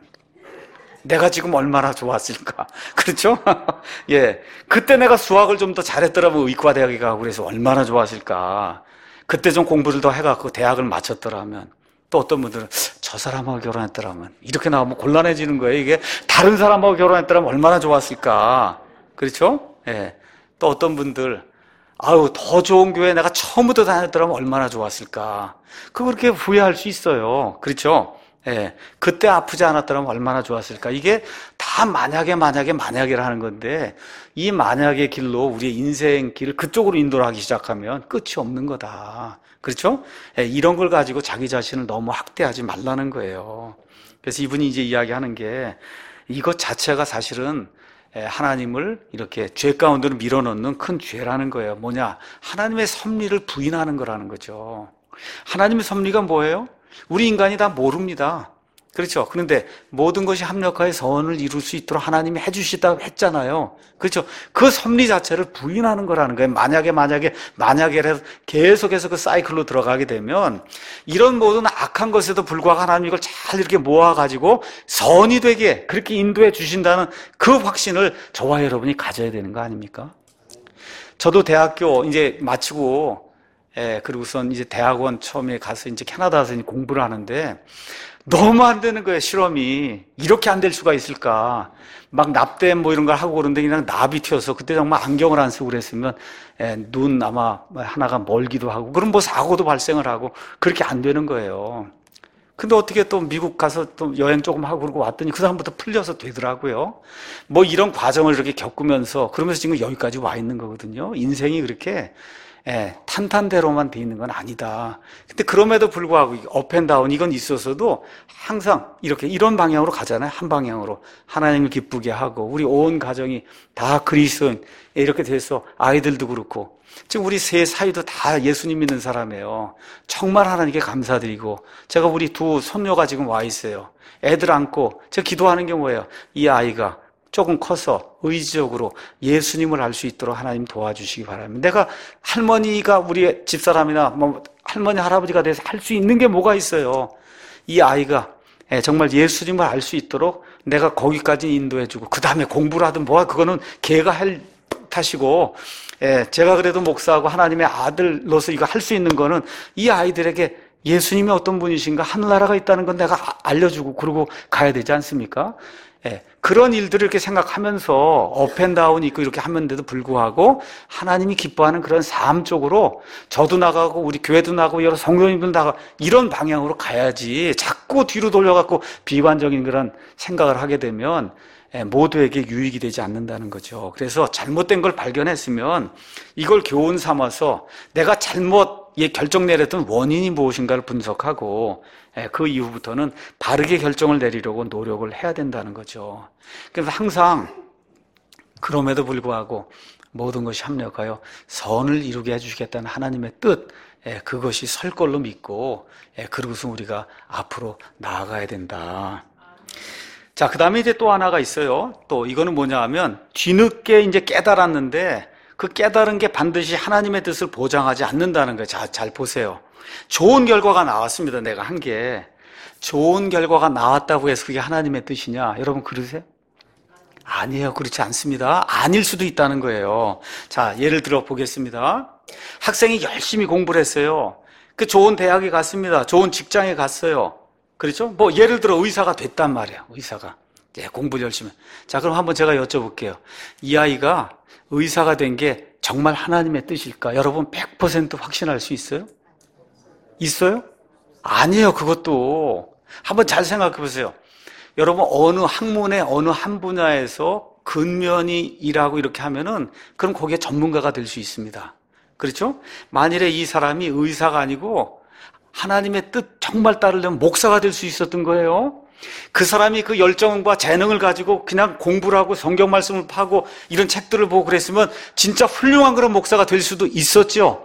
내가 지금 얼마나 좋았을까. 그렇죠? 예. 그때 내가 수학을 좀 더 잘했더라면 의과대학에 가고 그래서 얼마나 좋았을까. 그때 좀 공부를 더 해갖고 대학을 마쳤더라면. 또 어떤 분들은 저 사람하고 결혼했더라면. 이렇게 나오면 곤란해지는 거예요. 이게 다른 사람하고 결혼했더라면 얼마나 좋았을까. 그렇죠? 예. 또 어떤 분들, 아유, 더 좋은 교회 내가 처음부터 다녔더라면 얼마나 좋았을까. 그거 그렇게 후회할 수 있어요. 그렇죠? 예, 그때 아프지 않았더라면 얼마나 좋았을까. 이게 다 만약에 만약에 만약이라는 건데 이 만약의 길로 우리의 인생 길을 그쪽으로 인도를 하기 시작하면 끝이 없는 거다. 그렇죠? 예, 이런 걸 가지고 자기 자신을 너무 학대하지 말라는 거예요. 그래서 이분이 이제 이야기하는 게 이것 자체가 사실은 하나님을 이렇게 죄 가운데로 밀어넣는 큰 죄라는 거예요. 뭐냐? 하나님의 섭리를 부인하는 거라는 거죠. 하나님의 섭리가 뭐예요? 우리 인간이 다 모릅니다. 그렇죠? 그런데 모든 것이 합력하여 선을 이룰 수 있도록 하나님이 해주시다고 했잖아요. 그렇죠? 그 섭리 자체를 부인하는 거라는 거예요. 만약에 만약에 만약에라도 계속해서 그 사이클로 들어가게 되면 이런 모든 악한 것에도 불구하고 하나님이 이걸 잘 이렇게 모아가지고 선이 되게 그렇게 인도해 주신다는 그 확신을 저와 여러분이 가져야 되는 거 아닙니까? 저도 대학교 이제 마치고 예, 그리고선 이제 대학원 처음에 가서 이제 캐나다 가서 이제 공부를 하는데 너무 안 되는 거예요, 실험이. 이렇게 안 될 수가 있을까. 막 납땜 뭐 이런 걸 하고 그러는데 그냥 납이 튀어서 그때 정말 안경을 안 쓰고 그랬으면 예, 눈 아마 하나가 멀기도 하고 그럼 뭐 사고도 발생을 하고 그렇게 안 되는 거예요. 근데 어떻게 또 미국 가서 또 여행 조금 하고 그러고 왔더니 그 다음부터 풀려서 되더라고요. 뭐 이런 과정을 이렇게 겪으면서 그러면서 지금 여기까지 와 있는 거거든요. 인생이 그렇게 예, 탄탄대로만 돼 있는 건 아니다. 근데 그럼에도 불구하고 업앤다운 이건 있어서도 항상 이렇게 이런 방향으로 가잖아요. 한 방향으로 하나님을 기쁘게 하고 우리 온 가정이 다 그리스도인 이렇게 돼서 아이들도 그렇고 지금 우리 세 사이도 다 예수님 믿는 사람이에요. 정말 하나님께 감사드리고 제가 우리 두 손녀가 지금 와 있어요. 애들 안고 제가 기도하는 게 뭐예요? 이 아이가 조금 커서 의지적으로 예수님을 알 수 있도록 하나님 도와주시기 바랍니다. 내가 할머니가 우리 집사람이나 뭐 할머니 할아버지가 돼서 할 수 있는 게 뭐가 있어요? 이 아이가 정말 예수님을 알 수 있도록 내가 거기까지 인도해주고 그 다음에 공부를 하든 뭐하 그거는 걔가 할 탓이고 제가 그래도 목사하고 하나님의 아들로서 이거 할 수 있는 거는 이 아이들에게 예수님이 어떤 분이신가 하늘나라가 있다는 건 내가 알려주고 그러고 가야 되지 않습니까? 예, 그런 일들을 이렇게 생각하면서 업앤다운이 있고 이렇게 하면데도 불구하고 하나님이 기뻐하는 그런 삶 쪽으로 저도 나가고 우리 교회도 나가고 여러 성도님들 나가고 이런 방향으로 가야지 자꾸 뒤로 돌려갖고 비관적인 그런 생각을 하게 되면 예, 모두에게 유익이 되지 않는다는 거죠. 그래서 잘못된 걸 발견했으면 이걸 교훈 삼아서 내가 잘못 예, 결정 내렸던 원인이 무엇인가를 분석하고 예, 그 이후부터는 바르게 결정을 내리려고 노력을 해야 된다는 거죠. 그래서 항상 그럼에도 불구하고 모든 것이 합력하여 선을 이루게 해주시겠다는 하나님의 뜻 예, 그것이 설 걸로 믿고 예, 그러고서 우리가 앞으로 나아가야 된다. 자, 그 다음에 이제 또 하나가 있어요. 또 이거는 뭐냐 하면 뒤늦게 이제 깨달았는데 그 깨달은 게 반드시 하나님의 뜻을 보장하지 않는다는 거예요. 자, 잘 보세요. 좋은 결과가 나왔습니다. 내가 한 게. 좋은 결과가 나왔다고 해서 그게 하나님의 뜻이냐? 여러분 그러세요? 아니에요. 그렇지 않습니다. 아닐 수도 있다는 거예요. 자, 예를 들어 보겠습니다. 학생이 열심히 공부를 했어요. 그 좋은 대학에 갔습니다. 좋은 직장에 갔어요. 그렇죠? 뭐 예를 들어 의사가 됐단 말이에요. 의사가. 예, 공부를 열심히. 자, 그럼 한번 제가 여쭤볼게요. 이 아이가 의사가 된 게 정말 하나님의 뜻일까? 여러분 백 퍼센트 확신할 수 있어요? 있어요? 아니에요, 그것도. 한번 잘 생각해 보세요. 여러분, 어느 학문의 어느 한 분야에서 근면히 일하고 이렇게 하면은, 그럼 거기에 전문가가 될 수 있습니다. 그렇죠? 만일에 이 사람이 의사가 아니고 하나님의 뜻 정말 따르려면 목사가 될 수 있었던 거예요. 그 사람이 그 열정과 재능을 가지고 그냥 공부를 하고 성경 말씀을 파고 이런 책들을 보고 그랬으면 진짜 훌륭한 그런 목사가 될 수도 있었죠.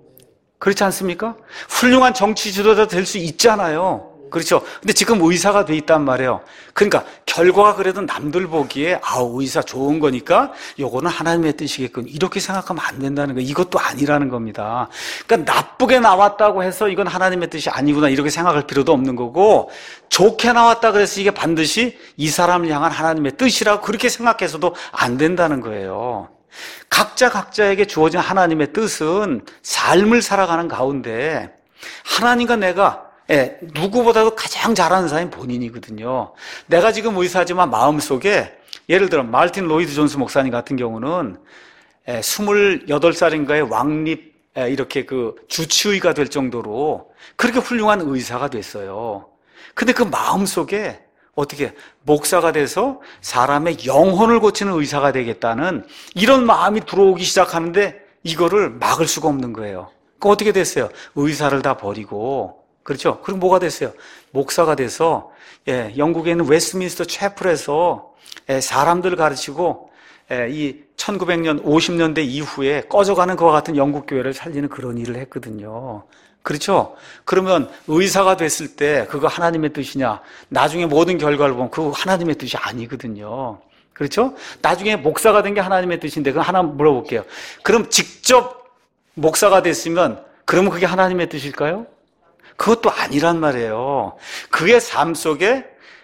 그렇지 않습니까? 훌륭한 정치 지도자 될 수 있잖아요. 그렇죠? 근데 지금 의사가 돼 있단 말이에요. 그러니까 결과가 그래도 남들 보기에 아, 의사 좋은 거니까 요거는 하나님의 뜻이겠군, 이렇게 생각하면 안 된다는 거예요. 이것도 아니라는 겁니다. 그러니까 나쁘게 나왔다고 해서 이건 하나님의 뜻이 아니구나 이렇게 생각할 필요도 없는 거고, 좋게 나왔다 그래서 이게 반드시 이 사람을 향한 하나님의 뜻이라고 그렇게 생각해서도 안 된다는 거예요. 각자 각자에게 주어진 하나님의 뜻은 삶을 살아가는 가운데 하나님과 내가 예, 누구보다도 가장 잘하는 사람이 본인이거든요. 내가 지금 의사지만 마음속에, 예를 들어 말틴 로이드 존스 목사님 같은 경우는 예, 스물여덟 살인가에 왕립 예, 이렇게 그 주치의가 될 정도로 그렇게 훌륭한 의사가 됐어요. 근데 그 마음속에 어떻게 목사가 돼서 사람의 영혼을 고치는 의사가 되겠다는 이런 마음이 들어오기 시작하는데 이거를 막을 수가 없는 거예요. 그러니까 어떻게 됐어요? 의사를 다 버리고, 그렇죠? 그리고 뭐가 됐어요? 목사가 돼서 예, 영국에 있는 웨스트민스터 채플에서 예, 사람들을 가르치고 예, 이 천구백 년, 오십 년대 이후에 꺼져가는 그와 같은 영국 교회를 살리는 그런 일을 했거든요. 그렇죠? 그러면 의사가 됐을 때 그거 하나님의 뜻이냐? 나중에 모든 결과를 보면 그거 하나님의 뜻이 아니거든요. 그렇죠? 나중에 목사가 된 게 하나님의 뜻인데, 그거 하나 물어볼게요. 그럼 직접 목사가 됐으면 그러면 그게 하나님의 뜻일까요? 그것도 아니란 말이에요. 그의 삶 속에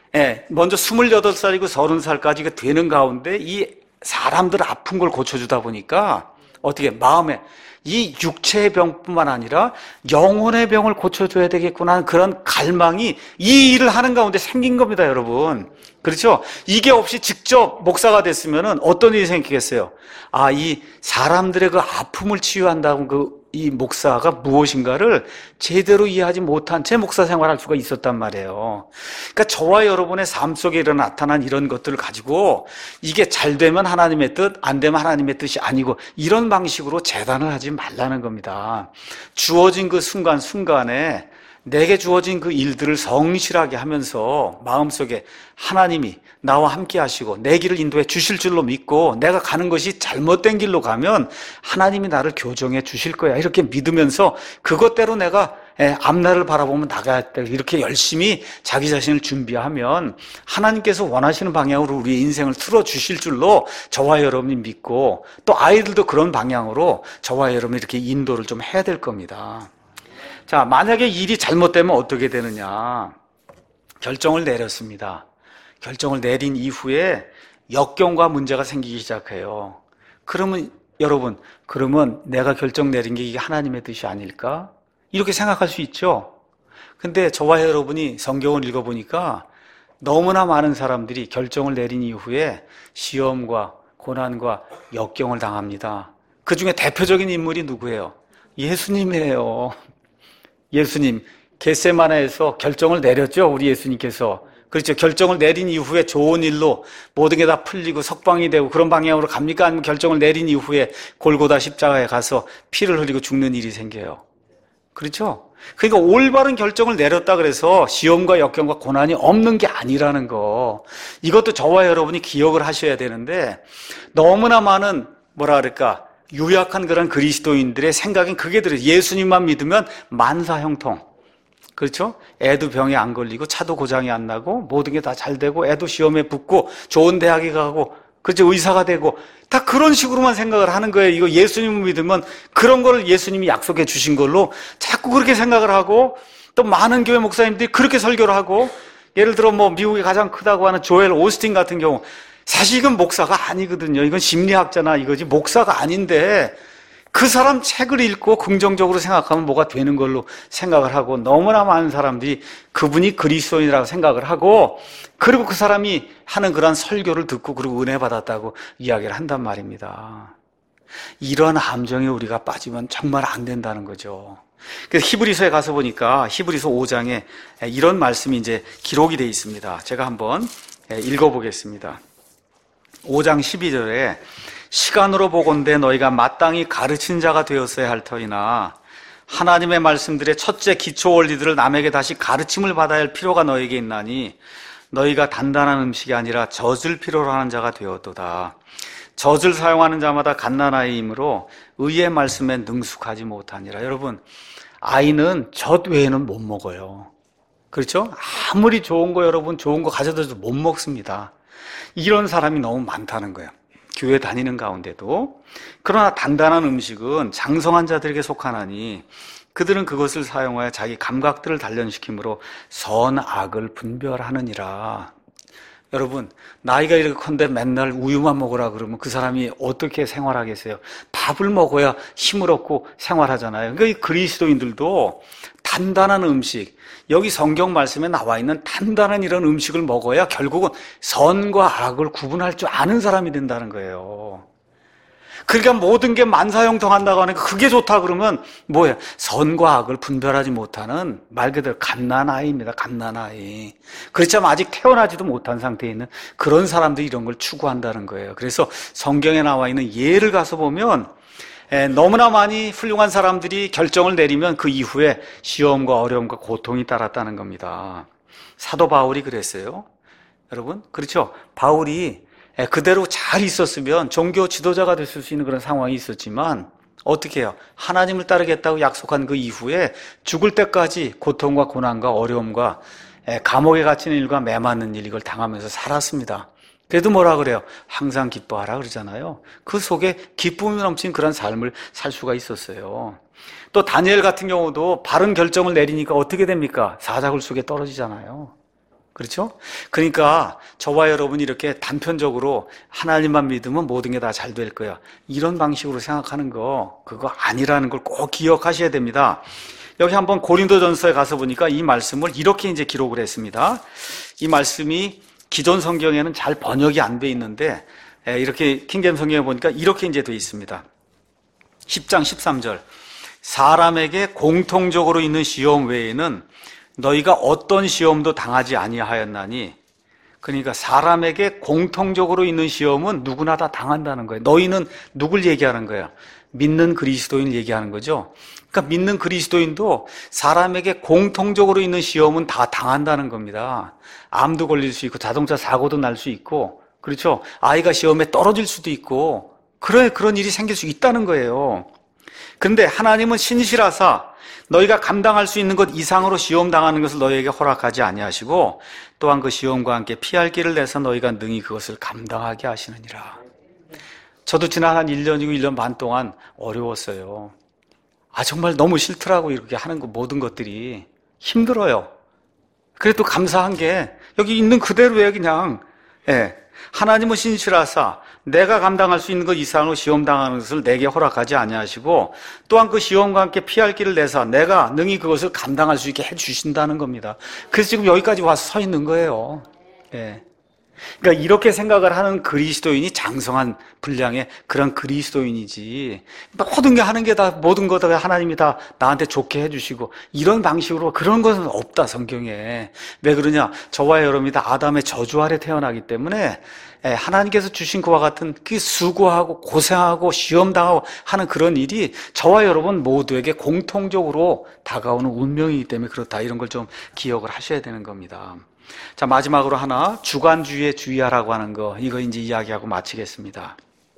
먼저 스물여덟 살이고 서른 살까지 되는 가운데 이 사람들 아픈 걸 고쳐주다 보니까 어떻게 마음에 이 육체의 병뿐만 아니라 영혼의 병을 고쳐줘야 되겠구나 하는 그런 갈망이 이 일을 하는 가운데 생긴 겁니다, 여러분. 그렇죠? 이게 없이 직접 목사가 됐으면 어떤 일이 생기겠어요? 아, 이 사람들의 그 아픔을 치유한다고 그 이 목사가 무엇인가를 제대로 이해하지 못한 채 목사 생활할 수가 있었단 말이에요. 그러니까 저와 여러분의 삶 속에 일어 나타난 이런 것들을 가지고 이게 잘 되면 하나님의 뜻, 안 되면 하나님의 뜻이 아니고 이런 방식으로 재단을 하지 말라는 겁니다. 주어진 그 순간순간에 내게 주어진 그 일들을 성실하게 하면서 마음속에 하나님이 나와 함께 하시고 내 길을 인도해 주실 줄로 믿고 내가 가는 것이 잘못된 길로 가면 하나님이 나를 교정해 주실 거야 이렇게 믿으면서 그것대로 내가 앞날을 바라보면 나가야 돼 이렇게 열심히 자기 자신을 준비하면 하나님께서 원하시는 방향으로 우리의 인생을 틀어주실 줄로 저와 여러분이 믿고 또 아이들도 그런 방향으로 저와 여러분이 이렇게 인도를 좀 해야 될 겁니다. 자, 만약에 일이 잘못되면 어떻게 되느냐? 결정을 내렸습니다. 결정을 내린 이후에 역경과 문제가 생기기 시작해요. 그러면 여러분, 그러면 내가 결정 내린 게 이게 하나님의 뜻이 아닐까? 이렇게 생각할 수 있죠? 근데 저와 여러분이 성경을 읽어보니까 너무나 많은 사람들이 결정을 내린 이후에 시험과 고난과 역경을 당합니다. 그 중에 대표적인 인물이 누구예요? 예수님이에요. 예수님, 겟세마네에서 결정을 내렸죠, 우리 예수님께서. 그렇죠. 결정을 내린 이후에 좋은 일로 모든 게 다 풀리고 석방이 되고 그런 방향으로 갑니까? 아니면 결정을 내린 이후에 골고다 십자가에 가서 피를 흘리고 죽는 일이 생겨요. 그렇죠? 그러니까 올바른 결정을 내렸다 그래서 시험과 역경과 고난이 없는 게 아니라는 거. 이것도 저와 여러분이 기억을 하셔야 되는데 너무나 많은 뭐라 그럴까 유약한 그런 그리스도인들의 생각엔 그게 들어요. 예수님만 믿으면 만사형통. 그렇죠? 애도 병에 안 걸리고 차도 고장이 안 나고 모든 게 다 잘 되고 애도 시험에 붙고 좋은 대학에 가고 그렇죠? 의사가 되고 다 그런 식으로만 생각을 하는 거예요. 이거 예수님을 믿으면 그런 거를 예수님이 약속해 주신 걸로 자꾸 그렇게 생각을 하고 또 많은 교회 목사님들이 그렇게 설교를 하고 예를 들어 뭐 미국이 가장 크다고 하는 조엘 오스틴 같은 경우 사실 이건 목사가 아니거든요. 이건 심리학자나 이거지 목사가 아닌데 그 사람 책을 읽고 긍정적으로 생각하면 뭐가 되는 걸로 생각을 하고, 너무나 많은 사람들이 그분이 그리스도인이라고 생각을 하고, 그리고 그 사람이 하는 그런 설교를 듣고 그리고 은혜 받았다고 이야기를 한단 말입니다. 이런 함정에 우리가 빠지면 정말 안 된다는 거죠. 그래서 히브리서에 가서 보니까 히브리서 오 장에 이런 말씀이 이제 기록이 되어 있습니다. 제가 한번 읽어보겠습니다. 오 장 십이 절에 시간으로 보건대 너희가 마땅히 가르친 자가 되었어야 할 터이나 하나님의 말씀들의 첫째 기초 원리들을 남에게 다시 가르침을 받아야 할 필요가 너에게 있나니 너희가 단단한 음식이 아니라 젖을 필요로 하는 자가 되었도다. 젖을 사용하는 자마다 갓난아이이므로 의의 말씀에 능숙하지 못하니라. 여러분, 아이는 젖 외에는 못 먹어요. 그렇죠? 아무리 좋은 거 여러분 좋은 거 가져다 줘도 못 먹습니다. 이런 사람이 너무 많다는 거예요. 교회 다니는 가운데도. 그러나 단단한 음식은 장성한 자들에게 속하나니 그들은 그것을 사용하여 자기 감각들을 단련시키므로 선악을 분별하느니라. 여러분, 나이가 이렇게 큰데 맨날 우유만 먹으라 그러면 그 사람이 어떻게 생활하겠어요? 밥을 먹어야 힘을 얻고 생활하잖아요. 그러니까 이 그리스도인들도 단단한 음식, 여기 성경 말씀에 나와 있는 단단한 이런 음식을 먹어야 결국은 선과 악을 구분할 줄 아는 사람이 된다는 거예요. 그러니까 모든 게 만사형통한다고 하니까 그게 좋다 그러면 뭐예요? 선과 악을 분별하지 못하는 말 그대로 갓난아이입니다. 갓난아이. 그렇지만 아직 태어나지도 못한 상태에 있는 그런 사람들이 이런 걸 추구한다는 거예요. 그래서 성경에 나와 있는 예를 가서 보면 너무나 많이 훌륭한 사람들이 결정을 내리면 그 이후에 시험과 어려움과 고통이 따랐다는 겁니다. 사도 바울이 그랬어요. 여러분, 그렇죠? 바울이 그대로 잘 있었으면 종교 지도자가 됐을 수 있는 그런 상황이 있었지만 어떻게 해요? 하나님을 따르겠다고 약속한 그 이후에 죽을 때까지 고통과 고난과 어려움과 감옥에 갇히는 일과 매맞는 일, 이걸 당하면서 살았습니다. 그래도 뭐라 그래요? 항상 기뻐하라 그러잖아요. 그 속에 기쁨이 넘친 그런 삶을 살 수가 있었어요. 또 다니엘 같은 경우도 바른 결정을 내리니까 어떻게 됩니까? 사자굴 속에 떨어지잖아요. 그렇죠? 그러니까 저와 여러분이 이렇게 단편적으로 하나님만 믿으면 모든 게 다 잘 될 거야, 이런 방식으로 생각하는 거, 그거 아니라는 걸 꼭 기억하셔야 됩니다. 여기 한번 고린도전서에 가서 보니까 이 말씀을 이렇게 이제 기록을 했습니다. 이 말씀이 기존 성경에는 잘 번역이 안 돼 있는데 이렇게 킹제임스 성경에 보니까 이렇게 이제 돼 있습니다. 십 장 십삼 절. 사람에게 공통적으로 있는 시험 외에는 너희가 어떤 시험도 당하지 아니하였나니. 그러니까 사람에게 공통적으로 있는 시험은 누구나 다 당한다는 거예요. 너희는 누굴 얘기하는 거야? 믿는 그리스도인을 얘기하는 거죠. 그러니까 믿는 그리스도인도 사람에게 공통적으로 있는 시험은 다 당한다는 겁니다. 암도 걸릴 수 있고 자동차 사고도 날 수 있고, 그렇죠? 아이가 시험에 떨어질 수도 있고, 그런 그런 일이 생길 수 있다는 거예요. 그런데 하나님은 신실하사 너희가 감당할 수 있는 것 이상으로 시험 당하는 것을 너희에게 허락하지 아니하시고 또한 그 시험과 함께 피할 길을 내서 너희가 능히 그것을 감당하게 하시느니라. 저도 지난 한 일 년이고 일 년 반 동안 어려웠어요. 아, 정말 너무 싫더라고. 이렇게 하는 거, 모든 것들이 힘들어요. 그래도 감사한 게 여기 있는 그대로에 그냥, 예, 하나님은 신실하사 내가 감당할 수 있는 것 이상으로 시험 당하는 것을 내게 허락하지 아니하시고 또한 그 시험과 함께 피할 길을 내서 내가 능히 그것을 감당할 수 있게 해주신다는 겁니다. 그래서 지금 여기까지 와서 서 있는 거예요. 예. 그러니까 이렇게 생각을 하는 그리스도인이 장성한 분량의 그런 그리스도인이지, 모든 게 하는 게 다, 모든 것 다 하나님이 다 나한테 좋게 해주시고 이런 방식으로 그런 것은 없다, 성경에. 왜 그러냐? 저와 여러분이 다 아담의 저주 아래 태어나기 때문에 하나님께서 주신 그와 같은 그 수고하고 고생하고 시험당하고 하는 그런 일이 저와 여러분 모두에게 공통적으로 다가오는 운명이기 때문에 그렇다, 이런 걸 좀 기억을 하셔야 되는 겁니다. 자, 마지막으로 하나, 주관주의에 주의하라고 하는 거, 이거 이제 이야기하고 마치겠습니다.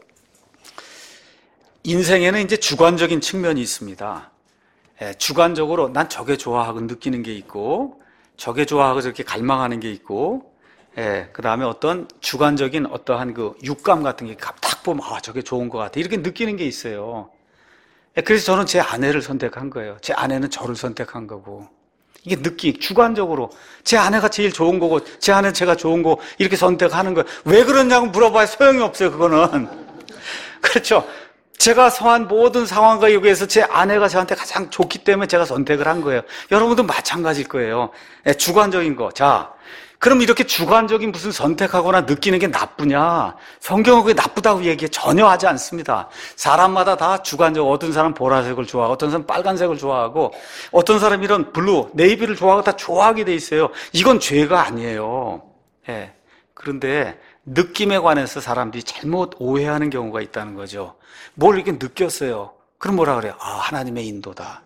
인생에는 이제 주관적인 측면이 있습니다. 예, 주관적으로 난 저게 좋아하고 느끼는 게 있고, 저게 좋아하고 저렇게 갈망하는 게 있고, 예, 그 다음에 어떤 주관적인 어떠한 그 육감 같은 게 딱 보면, 아, 저게 좋은 것 같아, 이렇게 느끼는 게 있어요. 예, 그래서 저는 제 아내를 선택한 거예요. 제 아내는 저를 선택한 거고. 이게 느끼, 주관적으로 제 아내가 제일 좋은 거고 제 아내는 제가 좋은 거 이렇게 선택하는 거예요. 왜 그러냐고 물어봐야 소용이 없어요, 그거는. 그렇죠? 제가 처한 모든 상황과 여기에서 제 아내가 저한테 가장 좋기 때문에 제가 선택을 한 거예요. 여러분도 마찬가지일 거예요. 예, 주관적인 거. 자, 그럼 이렇게 주관적인 무슨 선택하거나 느끼는 게 나쁘냐? 성경은 그게 나쁘다고 얘기해 전혀 하지 않습니다. 사람마다 다 주관적, 어떤 사람은 보라색을 좋아하고 어떤 사람은 빨간색을 좋아하고 어떤 사람은 이런 블루, 네이비를 좋아하고 다 좋아하게 돼 있어요. 이건 죄가 아니에요. 예. 그런데 느낌에 관해서 사람들이 잘못 오해하는 경우가 있다는 거죠. 뭘 이렇게 느꼈어요. 그럼 뭐라 그래요? 아, 하나님의 인도다.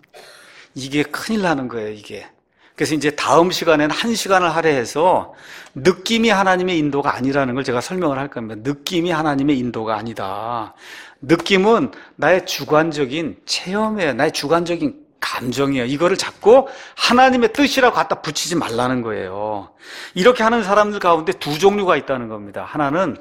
이게 큰일 나는 거예요, 이게. 그래서 이제 다음 시간에는 한 시간을 할애해서 느낌이 하나님의 인도가 아니라는 걸 제가 설명을 할 겁니다. 느낌이 하나님의 인도가 아니다. 느낌은 나의 주관적인 체험이에요. 나의 주관적인 감정이에요. 이거를 자꾸 하나님의 뜻이라고 갖다 붙이지 말라는 거예요. 이렇게 하는 사람들 가운데 두 종류가 있다는 겁니다. 하나는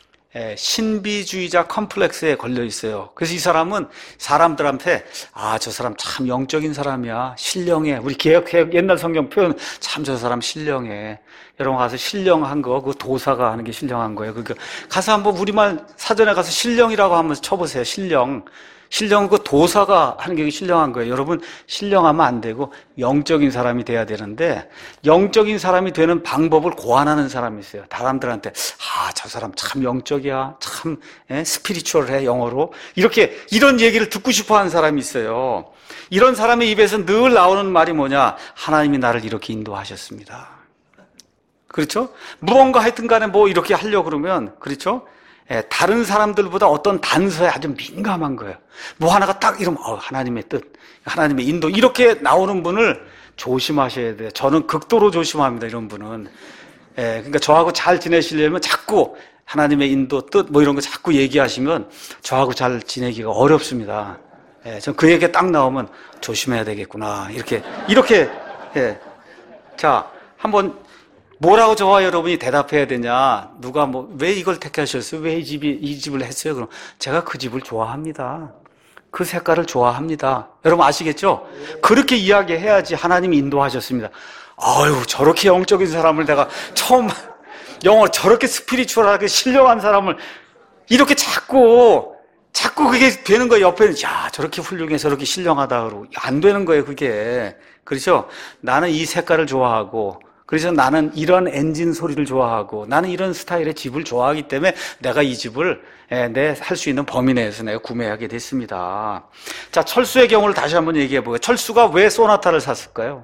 신비주의자 컴플렉스에 걸려 있어요. 그래서 이 사람은 사람들한테 아, 저 사람 참 영적인 사람이야. 신령해. 우리 개혁, 개혁 옛날 성경 표현 참 저 사람 신령해. 여러분 가서 신령한 거, 그 도사가 하는 게 신령한 거예요. 그러니까 가서 한번 우리말 사전에 가서 신령이라고 한번 쳐보세요. 신령. 신령은 그 도사가 하는 게 신령한 거예요. 여러분, 신령하면 안 되고 영적인 사람이 돼야 되는데 영적인 사람이 되는 방법을 고안하는 사람이 있어요. 사람들한테 아, 저 사람 참 영적이야. 참 예? 스피리추얼해, 영어로. 이렇게 이런 얘기를 듣고 싶어 하는 사람이 있어요. 이런 사람의 입에서 늘 나오는 말이 뭐냐? 하나님이 나를 이렇게 인도하셨습니다. 그렇죠? 무언가 하여튼 간에 뭐 이렇게 하려고 그러면 그렇죠? 예, 다른 사람들보다 어떤 단서에 아주 민감한 거예요. 뭐 하나가 딱 이러면 어, 하나님의 뜻, 하나님의 인도 이렇게 나오는 분을 조심하셔야 돼요. 저는 극도로 조심합니다. 이런 분은. 예, 그러니까 저하고 잘 지내시려면 자꾸 하나님의 인도, 뜻 뭐 이런 거 자꾸 얘기하시면 저하고 잘 지내기가 어렵습니다. 예, 전 그 얘기가 딱 나오면 조심해야 되겠구나. 이렇게 이렇게 예. 자, 한번 뭐라고 저와 여러분이 대답해야 되냐? 누가 뭐, 왜 이걸 택하셨어요? 왜 이 집이, 이 집을 했어요? 그럼 제가 그 집을 좋아합니다. 그 색깔을 좋아합니다. 여러분 아시겠죠? 그렇게 이야기해야지 하나님이 인도하셨습니다. 아유, 저렇게 영적인 사람을 내가 처음, 영어 저렇게 스피리추얼하게 신령한 사람을 이렇게 자꾸, 자꾸 그게 되는 거예요. 옆에는, 야, 저렇게 훌륭해, 저렇게 신령하다. 그러고. 안 되는 거예요, 그게. 그렇죠? 나는 이 색깔을 좋아하고, 그래서 나는 이런 엔진 소리를 좋아하고 나는 이런 스타일의 집을 좋아하기 때문에 내가 이 집을 내 할 수 있는 범위 내에서 내가 구매하게 됐습니다. 자, 철수의 경우를 다시 한번 얘기해 보게요. 철수가 왜 소나타를 샀을까요?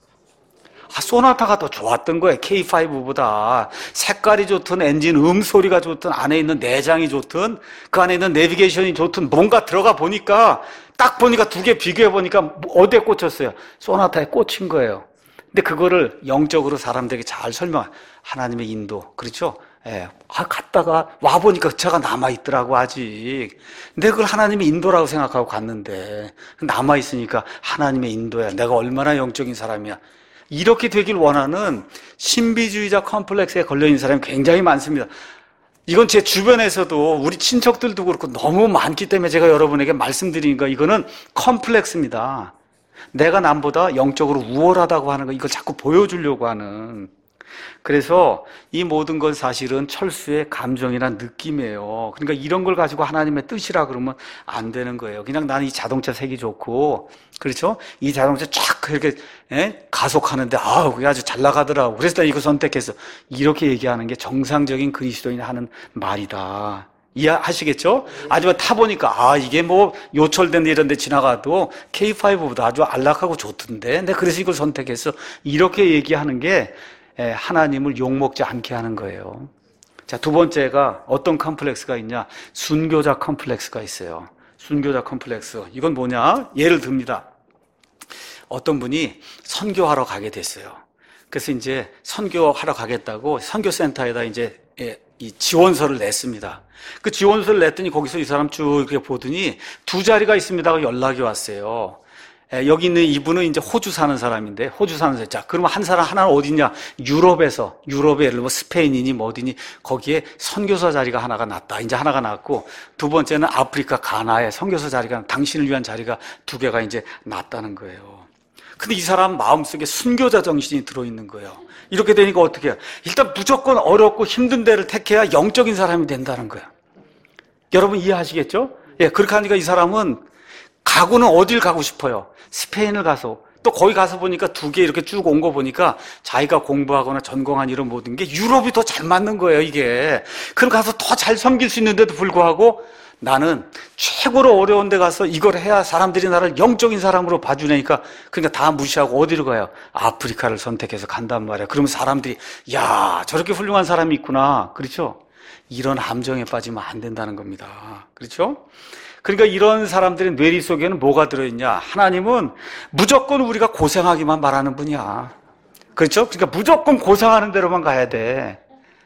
아, 소나타가 더 좋았던 거예요. 케이 파이브보다. 색깔이 좋든 엔진 음소리가 좋든 안에 있는 내장이 좋든 그 안에 있는 내비게이션이 좋든 뭔가 들어가 보니까 딱 보니까 두 개 비교해 보니까 어디에 꽂혔어요? 소나타에 꽂힌 거예요. 근데 그거를 영적으로 사람들에게 잘 설명, 하나님의 인도, 그렇죠? 예. 아, 갔다가 와보니까 그 차가 남아있더라고, 아직. 근데 그걸 하나님의 인도라고 생각하고 갔는데, 남아있으니까 하나님의 인도야. 내가 얼마나 영적인 사람이야. 이렇게 되길 원하는 신비주의자 컴플렉스에 걸려있는 사람이 굉장히 많습니다. 이건 제 주변에서도 우리 친척들도 그렇고 너무 많기 때문에 제가 여러분에게 말씀드리니까 이거는 컴플렉스입니다. 내가 남보다 영적으로 우월하다고 하는 거, 이걸 자꾸 보여주려고 하는. 그래서 이 모든 건 사실은 철수의 감정이나 느낌이에요. 그러니까 이런 걸 가지고 하나님의 뜻이라 그러면 안 되는 거예요. 그냥 나는 이 자동차 색이 좋고, 그렇죠? 이 자동차 쫙 이렇게 예? 가속하는데 아우, 그게 아주 잘 나가더라고. 그래서 나 이거 선택했어. 이렇게 얘기하는 게 정상적인 그리스도인이 하는 말이다. 이해하시겠죠? 아주 타보니까, 아, 이게 뭐, 요철된 데 이런 데 지나가도 케이 파이브보다 아주 안락하고 좋던데. 근데 그래서 이걸 선택해서 이렇게 얘기하는 게 하나님을 욕먹지 않게 하는 거예요. 자, 두 번째가 어떤 컴플렉스가 있냐? 순교자 컴플렉스가 있어요. 순교자 컴플렉스. 이건 뭐냐? 예를 듭니다. 어떤 분이 선교하러 가게 됐어요. 그래서 이제 선교하러 가겠다고 선교센터에다 이제 이 지원서를 냈습니다. 그 지원서를 냈더니 거기서 이 사람 쭉 이렇게 보더니 두 자리가 있습니다가 연락이 왔어요. 에, 여기 있는 이분은 이제 호주 사는 사람인데, 호주 사는 사람. 자, 그러면 한 사람 하나는 어디냐? 유럽에서, 유럽에 예를 들면 스페인이니 뭐 어디니, 거기에 선교사 자리가 하나가 났다. 이제 하나가 났고, 두 번째는 아프리카 가나에 선교사 자리가, 당신을 위한 자리가 두 개가 이제 났다는 거예요. 근데 이 사람 마음속에 순교자 정신이 들어있는 거예요. 이렇게 되니까 어떻게 해요? 일단 무조건 어렵고 힘든 데를 택해야 영적인 사람이 된다는 거예요. 여러분 이해하시겠죠? 예, 그렇게 하니까 이 사람은 가고는 어딜 가고 싶어요? 스페인을 가서. 또 거기 가서 보니까 두 개 이렇게 쭉 온 거 보니까 자기가 공부하거나 전공한 이런 모든 게 유럽이 더 잘 맞는 거예요, 이게. 그럼 가서 더 잘 섬길 수 있는데도 불구하고 나는 최고로 어려운 데 가서 이걸 해야 사람들이 나를 영적인 사람으로 봐주니까 그러니까 다 무시하고 어디로 가요? 아프리카를 선택해서 간단 말이야. 그러면 사람들이 야, 저렇게 훌륭한 사람이 있구나. 그렇죠? 이런 함정에 빠지면 안 된다는 겁니다. 그렇죠? 그러니까 이런 사람들의 뇌리 속에는 뭐가 들어있냐? 하나님은 무조건 우리가 고생하기만 바라는 분이야. 그렇죠? 그러니까 무조건 고생하는 대로만 가야 돼.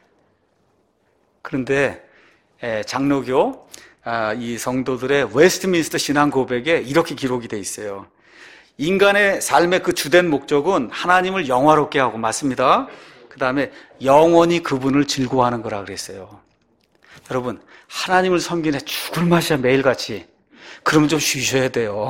그런데 장로교 이 성도들의 웨스트민스터 신앙 고백에 이렇게 기록이 돼 있어요. 인간의 삶의 그 주된 목적은 하나님을 영화롭게 하고, 맞습니다. 그 다음에 영원히 그분을 즐거워하는 거라 그랬어요. 여러분, 하나님을 섬기네 죽을 맛이야 매일같이. 그러면 좀 쉬셔야 돼요.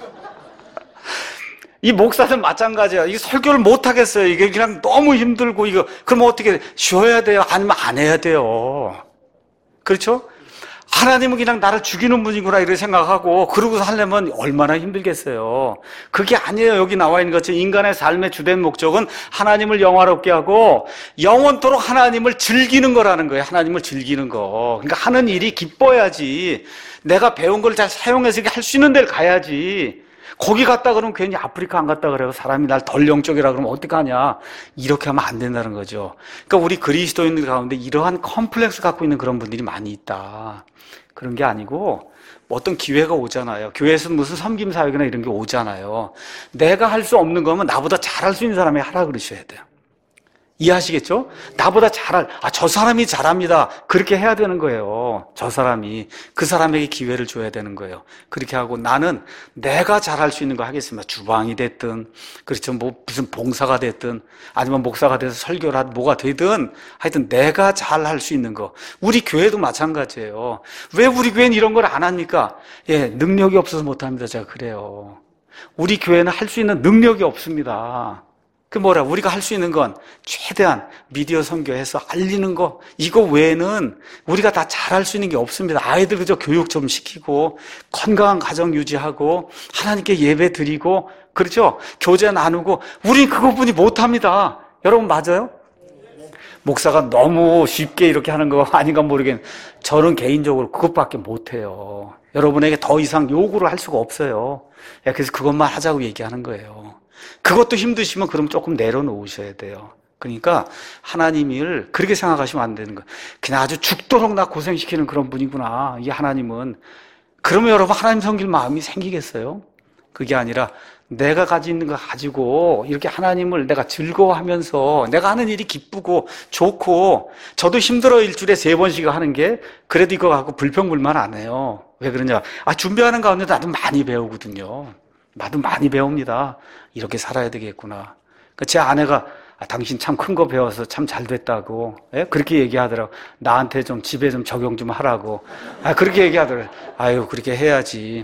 이 목사는 마찬가지야. 이게 설교를 못 하겠어요. 이게 그냥 너무 힘들고 이거 그러면 어떻게 쉬어야 돼요? 아니면 안 해야 돼요? 그렇죠? 하나님은 그냥 나를 죽이는 분이구나 이렇게 생각하고 그러고서 하려면 얼마나 힘들겠어요. 그게 아니에요. 여기 나와 있는 것처럼 인간의 삶의 주된 목적은 하나님을 영화롭게 하고 영원토록 하나님을 즐기는 거라는 거예요. 하나님을 즐기는 거. 그러니까 하는 일이 기뻐야지. 내가 배운 걸 잘 사용해서 할 수 있는 데를 가야지. 거기 갔다 그러면 괜히 아프리카 안 갔다 그래요. 사람이 날 덜 영적이라 그러면 어떡하냐. 이렇게 하면 안 된다는 거죠. 그러니까 우리 그리스도인들 가운데 이러한 컴플렉스 갖고 있는 그런 분들이 많이 있다. 그런 게 아니고 어떤 기회가 오잖아요. 교회에서 무슨 섬김 사역이나 이런 게 오잖아요. 내가 할 수 없는 거면 나보다 잘할 수 있는 사람이 하라 그러셔야 돼요. 이해하시겠죠? 나보다 잘할, 아, 저 사람이 잘합니다. 그렇게 해야 되는 거예요. 저 사람이. 그 사람에게 기회를 줘야 되는 거예요. 그렇게 하고 나는 내가 잘할 수 있는 거 하겠습니다. 주방이 됐든, 그렇죠. 뭐, 무슨 봉사가 됐든, 아니면 목사가 돼서 설교를 하든, 뭐가 되든, 하여튼 내가 잘할 수 있는 거. 우리 교회도 마찬가지예요. 왜 우리 교회는 이런 걸 안 합니까? 예, 능력이 없어서 못 합니다. 제가 그래요. 우리 교회는 할 수 있는 능력이 없습니다. 그 뭐라 우리가 할 수 있는 건 최대한 미디어 선교해서 알리는 거, 이거 외에는 우리가 다 잘할 수 있는 게 없습니다. 아이들 그저 교육 좀 시키고 건강한 가정 유지하고 하나님께 예배 드리고, 그렇죠? 교제 나누고, 우린 그것뿐이 못합니다. 여러분 맞아요? 목사가 너무 쉽게 이렇게 하는 거 아닌가 모르겠는데 저는 개인적으로 그것밖에 못해요. 여러분에게 더 이상 요구를 할 수가 없어요. 그래서 그것만 하자고 얘기하는 거예요. 그것도 힘드시면 그럼 조금 내려놓으셔야 돼요. 그러니까 하나님을 그렇게 생각하시면 안 되는 거예요. 그냥 아주 죽도록 나 고생시키는 그런 분이구나, 이 하나님은. 그러면 여러분 하나님 섬길 마음이 생기겠어요? 그게 아니라 내가 가지고 있는 거 가지고 이렇게 하나님을 내가 즐거워하면서 내가 하는 일이 기쁘고 좋고, 저도 힘들어 일주일에 세 번씩 하는 게 그래도 이거 갖고 불평불만 안 해요. 왜 그러냐? 아, 준비하는 가운데 나도 많이 배우거든요. 나도 많이 배웁니다. 이렇게 살아야 되겠구나. 제 아내가 아, 당신 참 큰 거 배워서 참 잘 됐다고, 예? 그렇게 얘기하더라고. 나한테 좀 집에 좀 적용 좀 하라고. 아, 그렇게 얘기하더라고. 아유, 그렇게 해야지.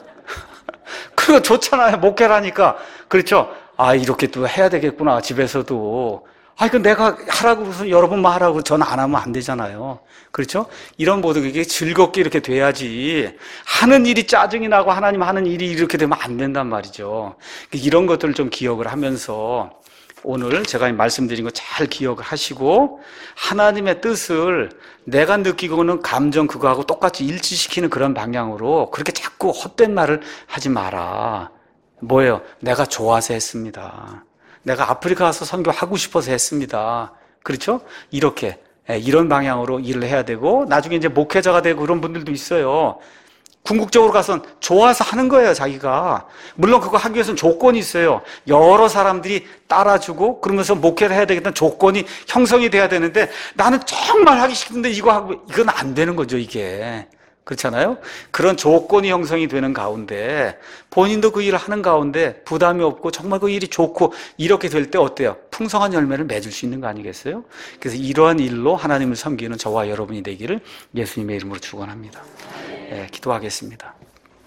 그거 좋잖아요. 목회라니까. 그렇죠? 아, 이렇게 또 해야 되겠구나, 집에서도. 아, 그 내가 하라고 해서 여러분만 하라고 저는 안 하면 안 되잖아요. 그렇죠? 이런 모든 게 즐겁게 이렇게 돼야지, 하는 일이 짜증이 나고 하나님 하는 일이 이렇게 되면 안 된단 말이죠. 이런 것들을 좀 기억을 하면서 오늘 제가 말씀드린 거 잘 기억을 하시고, 하나님의 뜻을 내가 느끼고는 감정 그거하고 똑같이 일치시키는 그런 방향으로 그렇게 자꾸 헛된 말을 하지 마라. 뭐예요? 내가 좋아서 했습니다. 내가 아프리카 가서 선교하고 싶어서 했습니다. 그렇죠? 이렇게, 이런 방향으로 일을 해야 되고, 나중에 이제 목회자가 되고 그런 분들도 있어요. 궁극적으로 가선 좋아서 하는 거예요, 자기가. 물론 그거 하기 위해서는 조건이 있어요. 여러 사람들이 따라주고 그러면서 목회를 해야 되겠다는 조건이 형성이 돼야 되는데, 나는 정말 하기 싫은데 이거 하고, 이건 안 되는 거죠, 이게. 그렇잖아요? 그런 조건이 형성이 되는 가운데 본인도 그 일을 하는 가운데 부담이 없고 정말 그 일이 좋고 이렇게 될 때 어때요? 풍성한 열매를 맺을 수 있는 거 아니겠어요? 그래서 이러한 일로 하나님을 섬기는 저와 여러분이 되기를 예수님의 이름으로 축원합니다. 네, 기도하겠습니다.